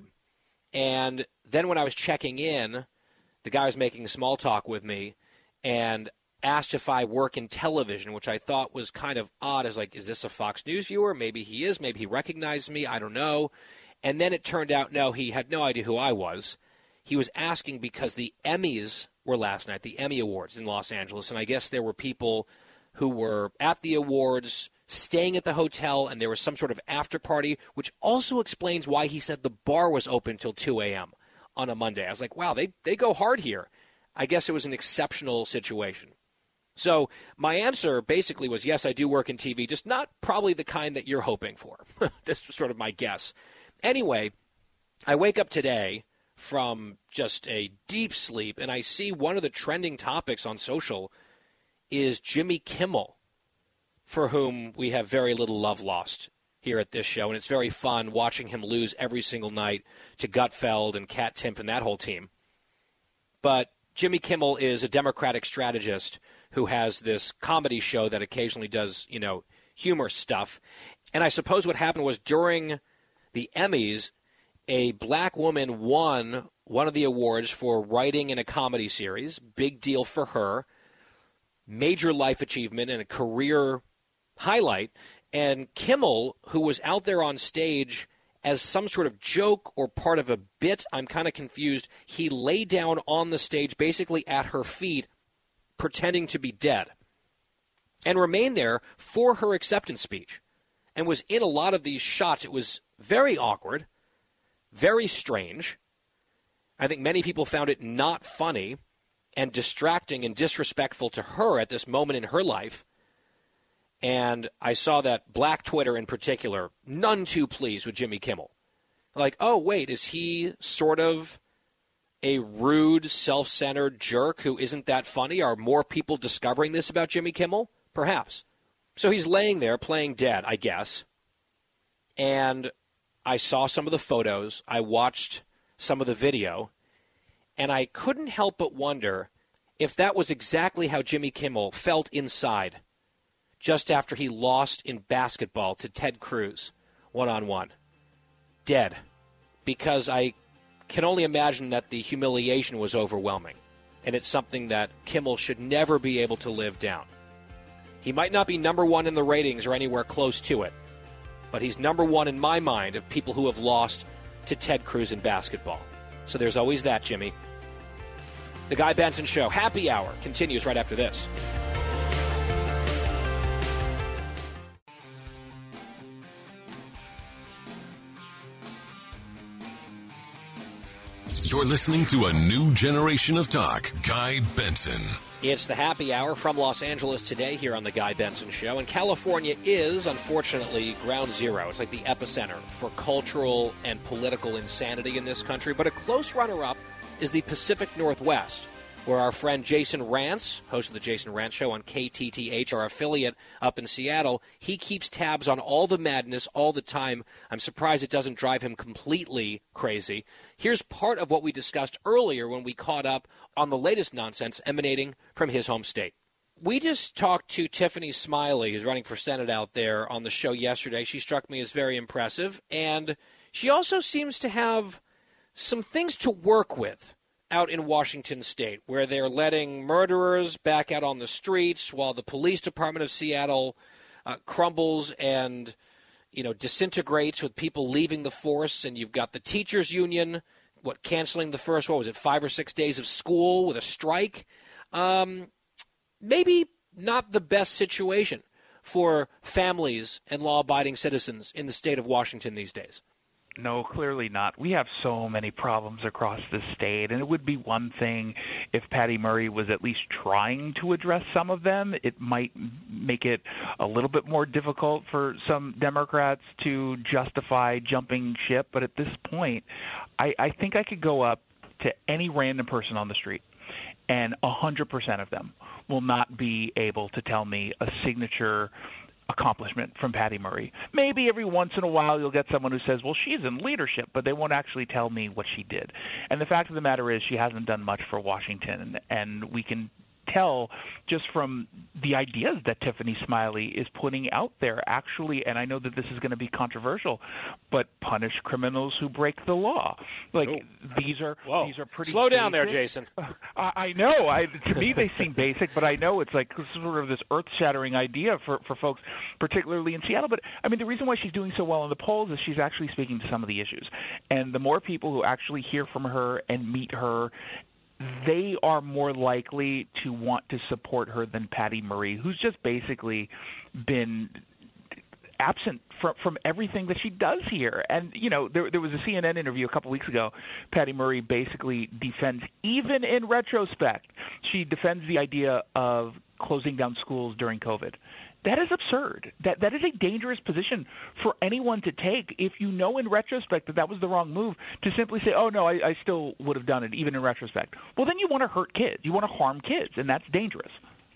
And then when I was checking in, the guy was making small talk with me and asked if I work in television, which I thought was kind of odd. I was like, is this a Fox News viewer? Maybe he is. Maybe he recognized me. I don't know. And then it turned out, no, he had no idea who I was. He was asking because the Emmys were last night, the Emmy Awards in Los Angeles, and I guess there were people who were at the awards staying at the hotel, and there was some sort of after party, which also explains why he said the bar was open until two a.m. on a Monday. I was like, wow, they, they go hard here. I guess it was an exceptional situation. So my answer basically was, yes, I do work in T V, just not probably the kind that you're hoping for. That's sort of my guess. Anyway, I wake up today from just a deep sleep, and I see one of the trending topics on social is Jimmy Kimmel, for whom we have very little love lost here at this show, and it's very fun watching him lose every single night to Gutfeld and Kat Timpf and that whole team. But Jimmy Kimmel is a Democratic strategist who has this comedy show that occasionally does, you know, humor stuff. And I suppose what happened was during the Emmys, a black woman won one of the awards for writing in a comedy series. Big deal for her. Major life achievement and a career highlight. And Kimmel, who was out there on stage as some sort of joke or part of a bit, I'm kind of confused, he lay down on the stage basically at her feet pretending to be dead and remained there for her acceptance speech and was in a lot of these shots. It was very awkward, very strange. I think many people found it not funny and distracting and disrespectful to her at this moment in her life. And I saw that Black Twitter in particular, none too pleased with Jimmy Kimmel. Like, oh, wait, is he sort of a rude, self-centered jerk who isn't that funny? Are more people discovering this about Jimmy Kimmel? Perhaps. So he's laying there playing dead, I guess. And I saw some of the photos. I watched some of the video. And I couldn't help but wonder if that was exactly how Jimmy Kimmel felt inside just after he lost in basketball to Ted Cruz one-on-one. Dead. Because I can only imagine that the humiliation was overwhelming. And it's something that Kimmel should never be able to live down. He might not be number one in the ratings or anywhere close to it, but he's number one in my mind of people who have lost to Ted Cruz in basketball. So there's always that, Jimmy. The Guy Benson Show, Happy Hour, continues right after this. You're listening to a new generation of talk, Guy Benson. It's the Happy Hour from Los Angeles today here on the Guy Benson Show. And California is, unfortunately, ground zero. It's like the epicenter for cultural and political insanity in this country. But a close runner-up is the Pacific Northwest, where our friend Jason Rantz, host of the Jason Rantz Show on K T T H, our affiliate up in Seattle, he keeps tabs on all the madness all the time. I'm surprised it doesn't drive him completely crazy. Here's part of what we discussed earlier when we caught up on the latest nonsense emanating from his home state. We just talked to Tiffany Smiley, who's running for Senate out there, on the show yesterday. She struck me as very impressive, and she also seems to have some things to work with out in Washington State, where they're letting murderers back out on the streets while the police department of Seattle uh, crumbles and, you know, disintegrates with people leaving the force. And you've got the teachers union, what, canceling the first, what was it, five or six days of school with a strike. Um, maybe not the best situation for families and law-abiding citizens in the state of Washington these days. No, clearly not. We have so many problems across the state, and it would be one thing if Patty Murray was at least trying to address some of them. It might make it a little bit more difficult for some Democrats to justify jumping ship, but at this point, I, I think I could go up to any random person on the street, and one hundred percent of them will not be able to tell me a signature accomplishment from Patty Murray. Maybe every once in a while you'll get someone who says, well, she's in leadership, but they won't actually tell me what she did. And the fact of the matter is she hasn't done much for Washington, and we can tell just from the ideas that Tiffany Smiley is putting out there, actually, and I know that this is going to be controversial, but punish criminals who break the law. Like Ooh. these are Whoa. these are pretty Slow down basic. there, Jason. I, I know. I, to me, they seem basic, but I know it's like sort of this earth-shattering idea for, for folks, particularly in Seattle. But, I mean, the reason why she's doing so well in the polls is she's actually speaking to some of the issues. And the more people who actually hear from her and meet her, they are more likely to want to support her than Patty Murray, who's just basically been absent from from everything that she does here. And, you know, there there was a C N N interview a couple weeks ago. Patty Murray basically defends, even in retrospect, she defends the idea of closing down schools during COVID. That is absurd. That that is a dangerous position for anyone to take if you know in retrospect that that was the wrong move, to simply say, oh, no, I, I still would have done it even in retrospect. Well, then you want to hurt kids. You want to harm kids, and that's dangerous.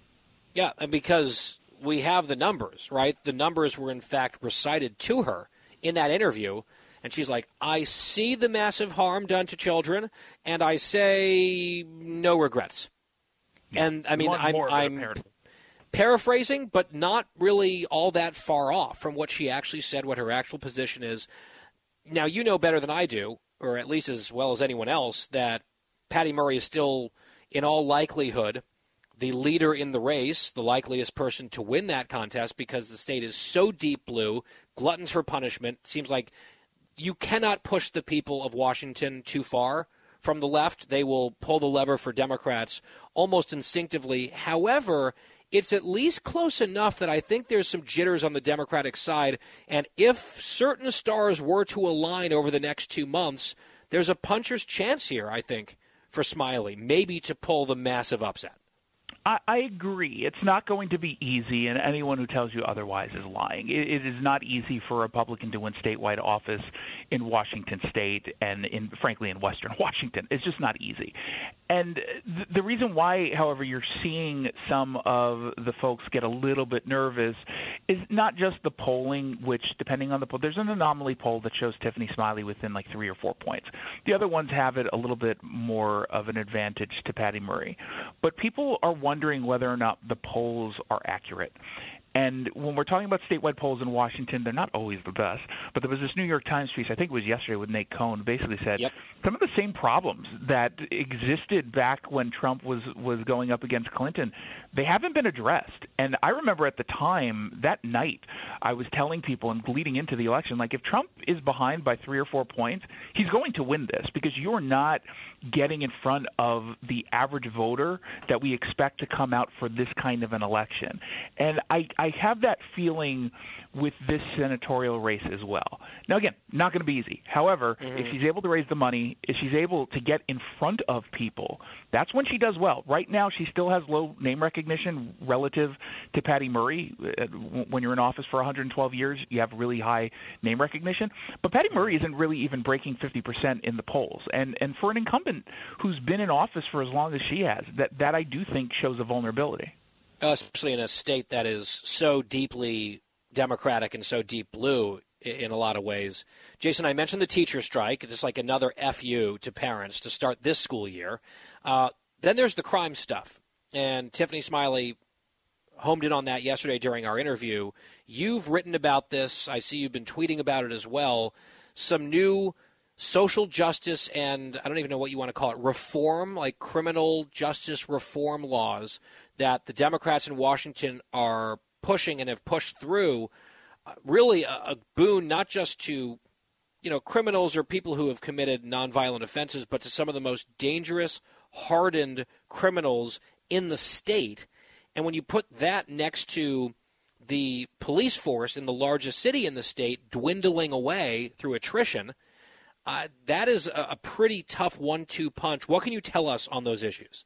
Yeah, and because we have the numbers, right? The numbers were, in fact, recited to her in that interview, and she's like, I see the massive harm done to children, and I say no regrets. Yeah. And, I mean, I'm, I'm paraphrasing, but not really all that far off from what she actually said, what her actual position is. Now, you know better than I do, or at least as well as anyone else, that Patty Murray is still, in all likelihood, the leader in the race, the likeliest person to win that contest, because the state is so deep blue, gluttons for punishment. Seems like you cannot push the people of Washington too far from the left. They will pull the lever for Democrats almost instinctively. However, it's at least close enough that I think there's some jitters on the Democratic side. And if certain stars were to align over the next two months, there's a puncher's chance here, I think, for Smiley, maybe to pull the massive upset. I, I agree. It's not going to be easy, and anyone who tells you otherwise is lying. It, it is not easy for a Republican to win statewide office in Washington State and, in, frankly, in Western Washington. It's just not easy. And th- the reason why, however, you're seeing some of the folks get a little bit nervous is not just the polling, which, depending on the poll, there's an anomaly poll that shows Tiffany Smiley within like three or four points. The other ones have it a little bit more of an advantage to Patty Murray. But people are wondering whether or not the polls are accurate. And when we're talking about statewide polls in Washington, they're not always the best. But there was this New York Times piece, I think it was yesterday, with Nate Cohn, basically said yep. some of the same problems that existed back when Trump was, was going up against Clinton, they haven't been addressed. And I remember at the time, that night, I was telling people and leading into the election, like, if Trump is behind by three or four points, he's going to win this, because you're not getting in front of the average voter that we expect to come out for this kind of an election. And I, I have that feeling with this senatorial race as well. Now, again, not going to be easy. However, mm-hmm. if she's able to raise the money, if she's able to get in front of people, that's when she does well. Right now, she still has low name recognition relative to Patty Murray. When you're in office for one hundred twelve years, you have really high name recognition. But Patty Murray isn't really even breaking fifty percent in the polls. And and for an incumbent who's been in office for as long as she has, that, that I do think shows a vulnerability. Uh, especially in a state that is so deeply Democratic and so deep blue in a lot of ways. Jason, I mentioned the teacher strike. It's like another F U to parents to start this school year. Uh, then there's the crime stuff. And Tiffany Smiley homed in on that yesterday during our interview. You've written about this. I see you've been tweeting about it as well. Some new social justice and I don't even know what you want to call it, reform, like criminal justice reform laws that the Democrats in Washington are pushing and have pushed through, uh, really a, a boon not just to, you know, criminals or people who have committed nonviolent offenses, but to some of the most dangerous, hardened criminals in the state. And when you put that next to the police force in the largest city in the state dwindling away through attrition, uh, that is a, a pretty tough one two punch. What can you tell us on those issues?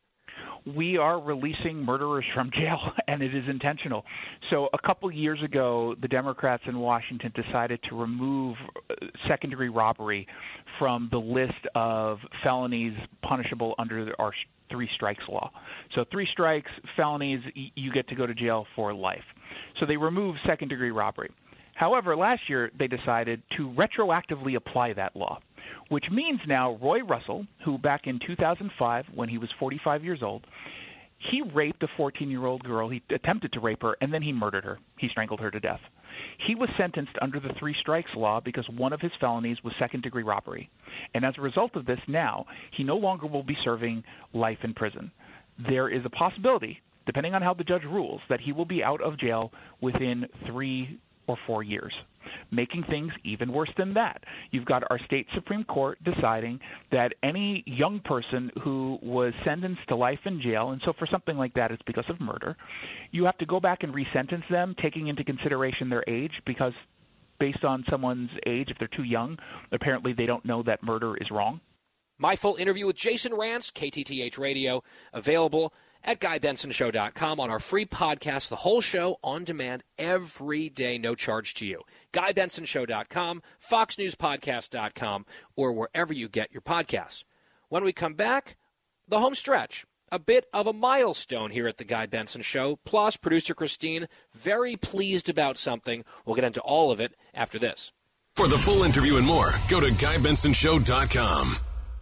We are releasing murderers from jail, and it is intentional. So a couple years ago, the Democrats in Washington decided to remove second-degree robbery from the list of felonies punishable under our three strikes law. So three strikes, felonies, you get to go to jail for life. So they removed second-degree robbery. However, last year they decided to retroactively apply that law, which means now Roy Russell, who back in two thousand five, when he was forty-five years old, he raped a fourteen-year-old girl. He attempted to rape her, and then he murdered her. He strangled her to death. He was sentenced under the three strikes law because one of his felonies was second-degree robbery. And as a result of this now, he no longer will be serving life in prison. There is a possibility, depending on how the judge rules, that he will be out of jail within three or four years, making things even worse than that. You've got our state Supreme Court deciding that any young person who was sentenced to life in jail, and so for something like that it's because of murder, you have to go back and resentence them, taking into consideration their age, because based on someone's age, if they're too young, apparently they don't know that murder is wrong. My full interview with Jason Rantz, K T T H Radio, available at guy benson show dot com on our free podcast, the whole show on demand every day, no charge to you. guy benson show dot com, fox news podcast dot com, or wherever you get your podcasts. When we come back, the home stretch, a bit of a milestone here at the Guy Benson Show, plus producer Christine very pleased about something. We'll get into all of it after this. For the full interview and more, go to guy benson show dot com.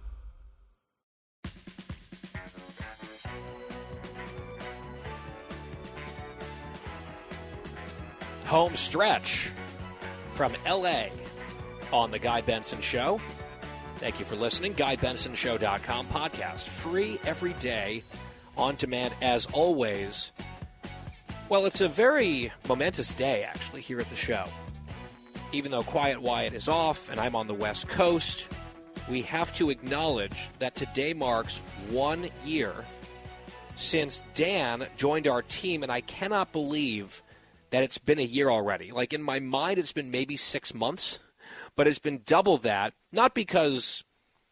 Home stretch from L A on the Guy Benson Show. Thank you for listening. guy benson show dot com podcast. Free every day, on demand as always. Well, it's a very momentous day, actually, here at the show. Even though Quiet Wyatt is off and I'm on the West Coast, we have to acknowledge that today marks one year since Dan joined our team, and I cannot believe that it's been a year already. Like, in my mind, it's been maybe six months, but it's been double that. Not because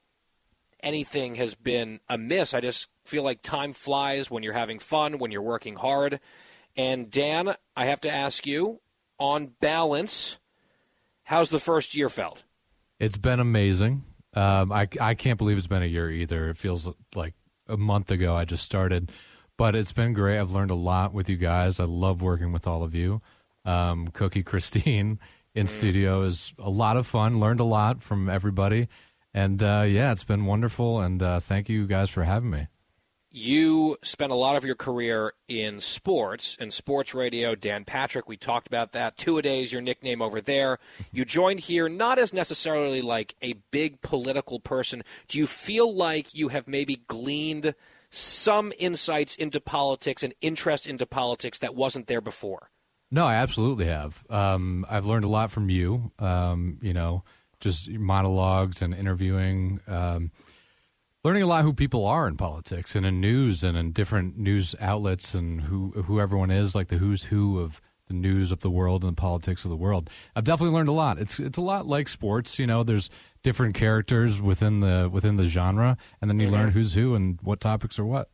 anything has been amiss. I just feel like time flies when you're having fun, when you're working hard. And, Dan, I have to ask you, on balance, how's the first year felt? It's been amazing. Um, I, I can't believe it's been a year either. It feels like a month ago I just started. But it's been great. I've learned a lot with you guys. I love working with all of you. Um, Cookie Christine in mm. studio is a lot of fun. Learned a lot from everybody. And, uh, yeah, it's been wonderful. And uh, thank you guys for having me. You spent a lot of your career in sports and sports radio. Dan Patrick, we talked about that. Two-a-days, your nickname over there. You joined here not as necessarily like a big political person. Do you feel like you have maybe gleaned some insights into politics and interest into politics that wasn't there before? No, I absolutely have. Um, I've learned a lot from you, um, you know, just monologues and interviewing, um, learning a lot who people are in politics and in news and in different news outlets and who, who everyone is, like the who's who of the news of the world and the politics of the world. I've definitely learned a lot. It's it's a lot like sports, you know, there's different characters within the within the genre, and then you mm-hmm. learn who's who and what topics are what.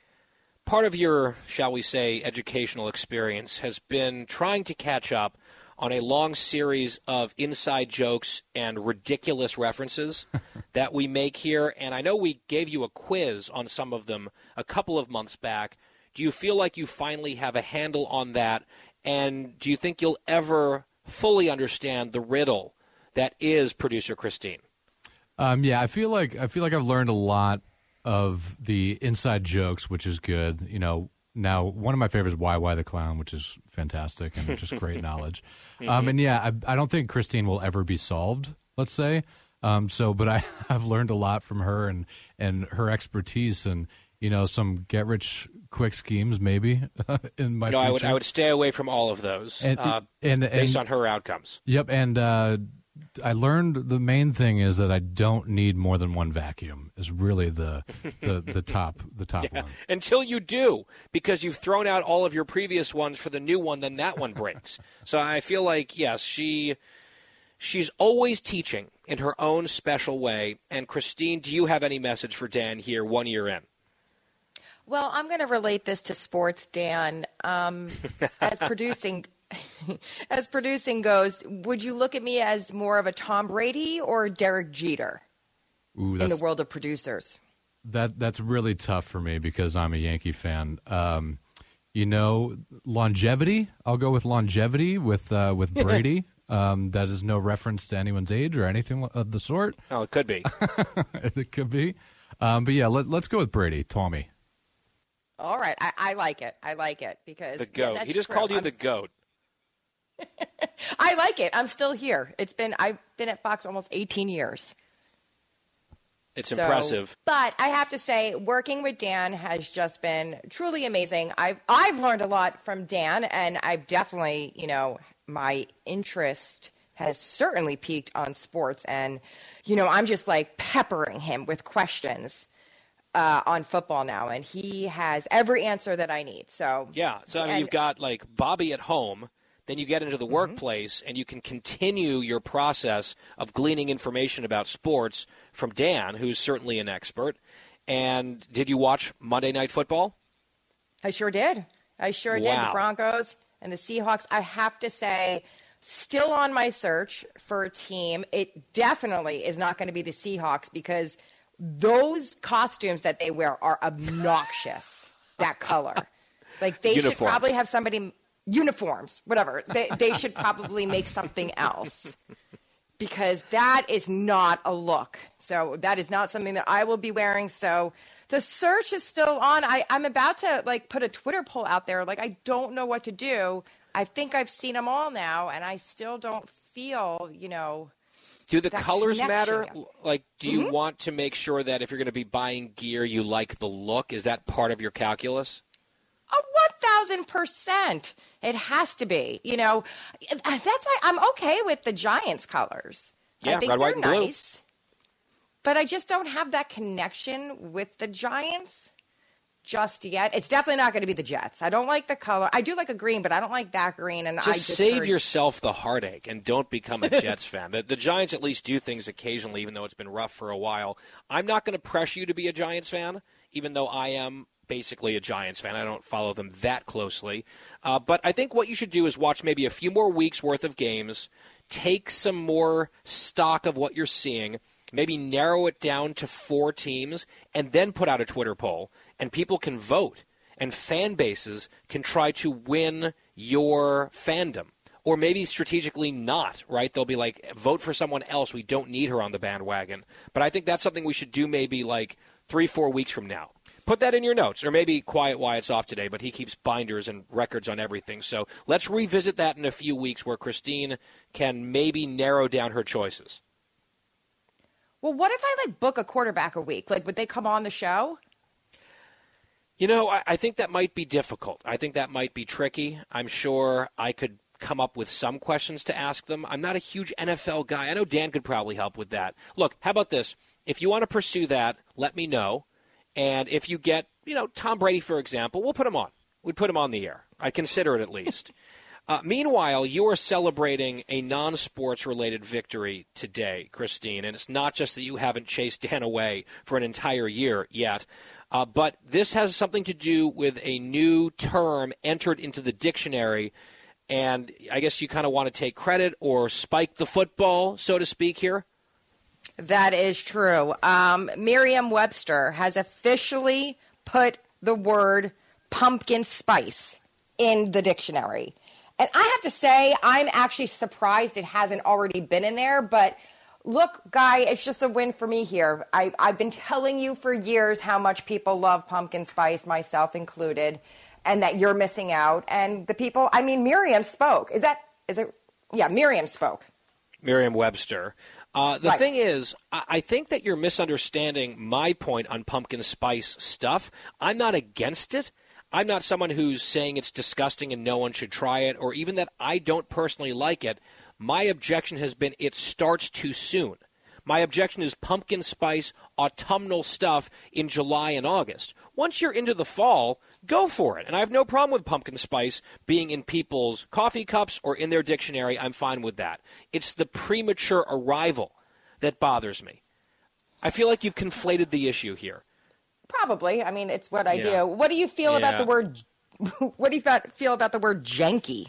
Part of your, shall we say, educational experience has been trying to catch up on a long series of inside jokes and ridiculous references that we make here. And I know we gave you a quiz on some of them a couple of months back. Do you feel like you finally have a handle on that? And do you think you'll ever fully understand the riddle that is producer Christine? Um, yeah, I feel like I feel like I've learned a lot of the inside jokes, which is good. You know, now one of my favorites is Why Why the Clown, which is fantastic and just great knowledge. Mm-hmm. Um, and yeah, I, I don't think Christine will ever be solved, let's say. Um, so, but I have learned a lot from her and and her expertise and, you know, some get rich quick schemes maybe in my no, future. I would I would stay away from all of those and, uh, and, based and, on her outcomes. Yep, and uh, I learned the main thing is that I don't need more than one vacuum is really the the, the top the top yeah, one. Until you do, because you've thrown out all of your previous ones for the new one, then that one breaks. So I feel like, yes, she she's always teaching in her own special way. And Christine, do you have any message for Dan here one year in? Well, I'm going to relate this to sports, Dan. Um, as producing, as producing goes, would you look at me as more of a Tom Brady or Derek Jeter Ooh, in the world of producers? that that's really tough for me because I'm a Yankee fan. Um, you know, longevity. I'll go with longevity with uh, with Brady. um, that is no reference to anyone's age or anything of the sort. Oh, it could be. It could be. Um, but yeah, let, let's go with Brady. Tommy. All right, I, I like it. I like it because The goat. yeah, he just true. called you I'm, the goat. I like it. I'm still here. It's been I've been at Fox almost eighteen years. It's So- impressive. But I have to say, working with Dan has just been truly amazing. I've I've learned a lot from Dan, and I've definitely, you know, my interest has certainly peaked on sports, and you know, I'm just like peppering him with questions uh, on football now, and he has every answer that I need. So Yeah. So I mean, and- you've got like Bobby at home. Then you get into the Mm-hmm. workplace, and you can continue your process of gleaning information about sports from Dan, who's certainly an expert. And did you watch Monday Night Football? I sure did. I sure did. Wow. The Broncos and the Seahawks. I have to say, still on my search for a team. It definitely is not going to be the Seahawks because those costumes that they wear are obnoxious. That color. Like they should Uniforms. probably have somebody uniforms, whatever. They they should probably make something else. Because that is not a look. So that is not something that I will be wearing. So the search is still on. I, I'm about to like put a Twitter poll out there. Like I don't know what to do. I think I've seen them all now, and I still don't feel, you know. Do the that colors matter? connection. Like, do you Mhm. want to make sure that if you're going to be buying gear, you like the look? Is that part of your calculus? A one thousand percent. It has to be. You know, that's why I'm okay with the Giants colors. Yeah, I think red, they're white, and blue. nice. But I just don't have that connection with the Giants just yet. It's definitely not going to be the Jets. I don't like the color. I do like a green, but I don't like that green. And Just, I just save heard- yourself the heartache and don't become a Jets fan. The, the Giants at least do things occasionally, even though it's been rough for a while. I'm not going to press you to be a Giants fan, even though I am basically a Giants fan. I don't follow them that closely. Uh, but I think what you should do is watch maybe a few more weeks' worth of games, take some more stock of what you're seeing, maybe narrow it down to four teams, and then put out a Twitter poll, and people can vote, and fan bases can try to win your fandom. Or maybe strategically not, right? They'll be like, vote for someone else. We don't need her on the bandwagon. But I think that's something we should do maybe like three, four weeks from now. Put that in your notes, or maybe Quiet Wyatt's off today, but he keeps binders and records on everything. So let's revisit that in a few weeks where Christine can maybe narrow down her choices. Well, what if I like book a quarterback a week? Like, would they come on the show? You know, I, I think that might be difficult. I think that might be tricky. I'm sure I could come up with some questions to ask them. I'm not a huge N F L guy. I know Dan could probably help with that. Look, how about this? If you want to pursue that, let me know. And if you get, you know, Tom Brady, for example, we'll put him on. We'd put him on the air. I consider it at least. Uh, meanwhile, you are celebrating a non-sports related victory today, Christine. And it's not just that you haven't chased Dan away for an entire year yet, uh, but this has something to do with a new term entered into the dictionary. And I guess you kind of want to take credit or spike the football, so to speak, here. That is true. Um, Merriam-Webster has officially put the word pumpkin spice in the dictionary. And I have to say, I'm actually surprised it hasn't already been in there. But look, Guy, it's just a win for me here. I, I've been telling you for years how much people love pumpkin spice, myself included, and that you're missing out. And the people, I mean, Miriam spoke. Is that, is it? Yeah, Miriam spoke. Merriam-Webster. Uh, the Right. thing is, I-, I think that you're misunderstanding my point on pumpkin spice stuff. I'm not against it. I'm not someone who's saying it's disgusting and no one should try it, or even that I don't personally like it. My objection has been it starts too soon. My objection is pumpkin spice autumnal stuff in July and August. Once you're into the fall, go for it. And I have no problem with pumpkin spice being in people's coffee cups or in their dictionary. I'm fine with that. It's the premature arrival that bothers me. I feel like you've conflated the issue here. Probably. I mean, it's what I Yeah. do. What do you feel about Yeah. the word, what do you fa- feel about the word janky?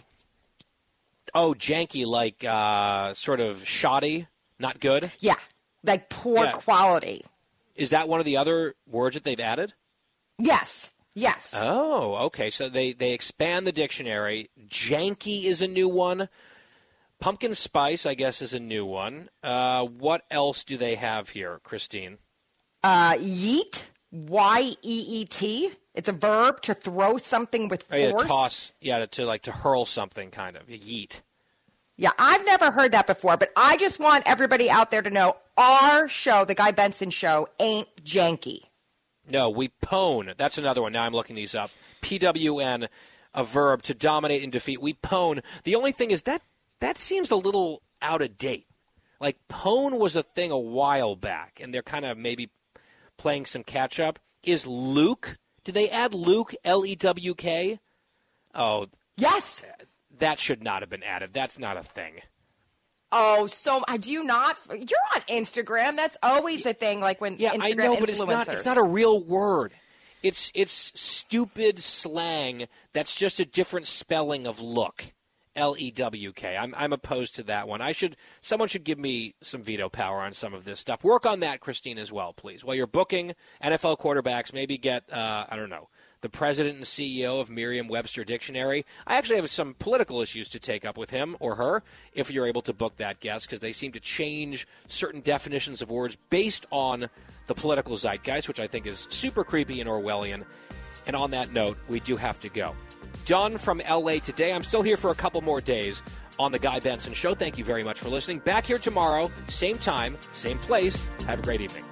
Oh, janky, like uh, sort of shoddy, not good? Yeah, like poor Yeah. quality. Is that one of the other words that they've added? Yes. Yes. Oh, okay. So they, they expand the dictionary. Janky is a new one. Pumpkin spice, I guess, is a new one. Uh, what else do they have here, Christine? Uh, yeet, Y E E T. It's a verb to throw something with force. Oh, yeah, to toss. Yeah, to, to like to hurl something, kind of. Yeet. Yeah, I've never heard that before, but I just want everybody out there to know our show, The Guy Benson Show, ain't janky. No, we pwn. That's another one. Now I'm looking these up. P W N, a verb to dominate and defeat. We pwn. The only thing is that that seems a little out of date. Like, pwn was a thing a while back, and they're kind of maybe playing some catch-up. Is Luke? Did they add Luke, L E W K? Oh. Yes. That should not have been added. That's not a thing. Oh, so I do you not? You're on Instagram. That's always a thing. Like when yeah, Instagram I know, but influencers. it's not. It's not a real word. It's it's stupid slang. That's just a different spelling of look. L E W K. I'm I'm opposed to that one. I should. Someone should give me some veto power on some of this stuff. Work on that, Christine, as well, please. While you're booking N F L quarterbacks, maybe get uh, I don't know. the president and C E O of Merriam-Webster Dictionary. I actually have some political issues to take up with him or her if you're able to book that guest, because they seem to change certain definitions of words based on the political zeitgeist, which I think is super creepy and Orwellian. And on that note, we do have to go. Done from L A today. I'm still here for a couple more days on The Guy Benson Show. Thank you very much for listening. Back here tomorrow, same time, same place. Have a great evening.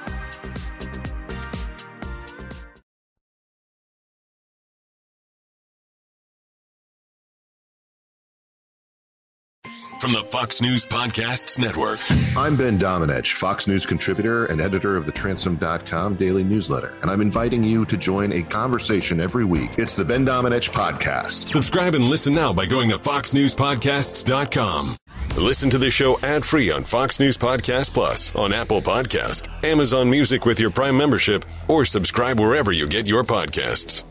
From the Fox News Podcasts Network. I'm Ben Domenech, Fox News contributor and editor of the Transom dot com daily newsletter, and I'm inviting you to join a conversation every week. It's the Ben Domenech Podcast. Subscribe and listen now by going to fox news podcasts dot com. Listen to the show ad-free on Fox News Podcast Plus, on Apple Podcast, Amazon Music with your Prime membership, or subscribe wherever you get your podcasts.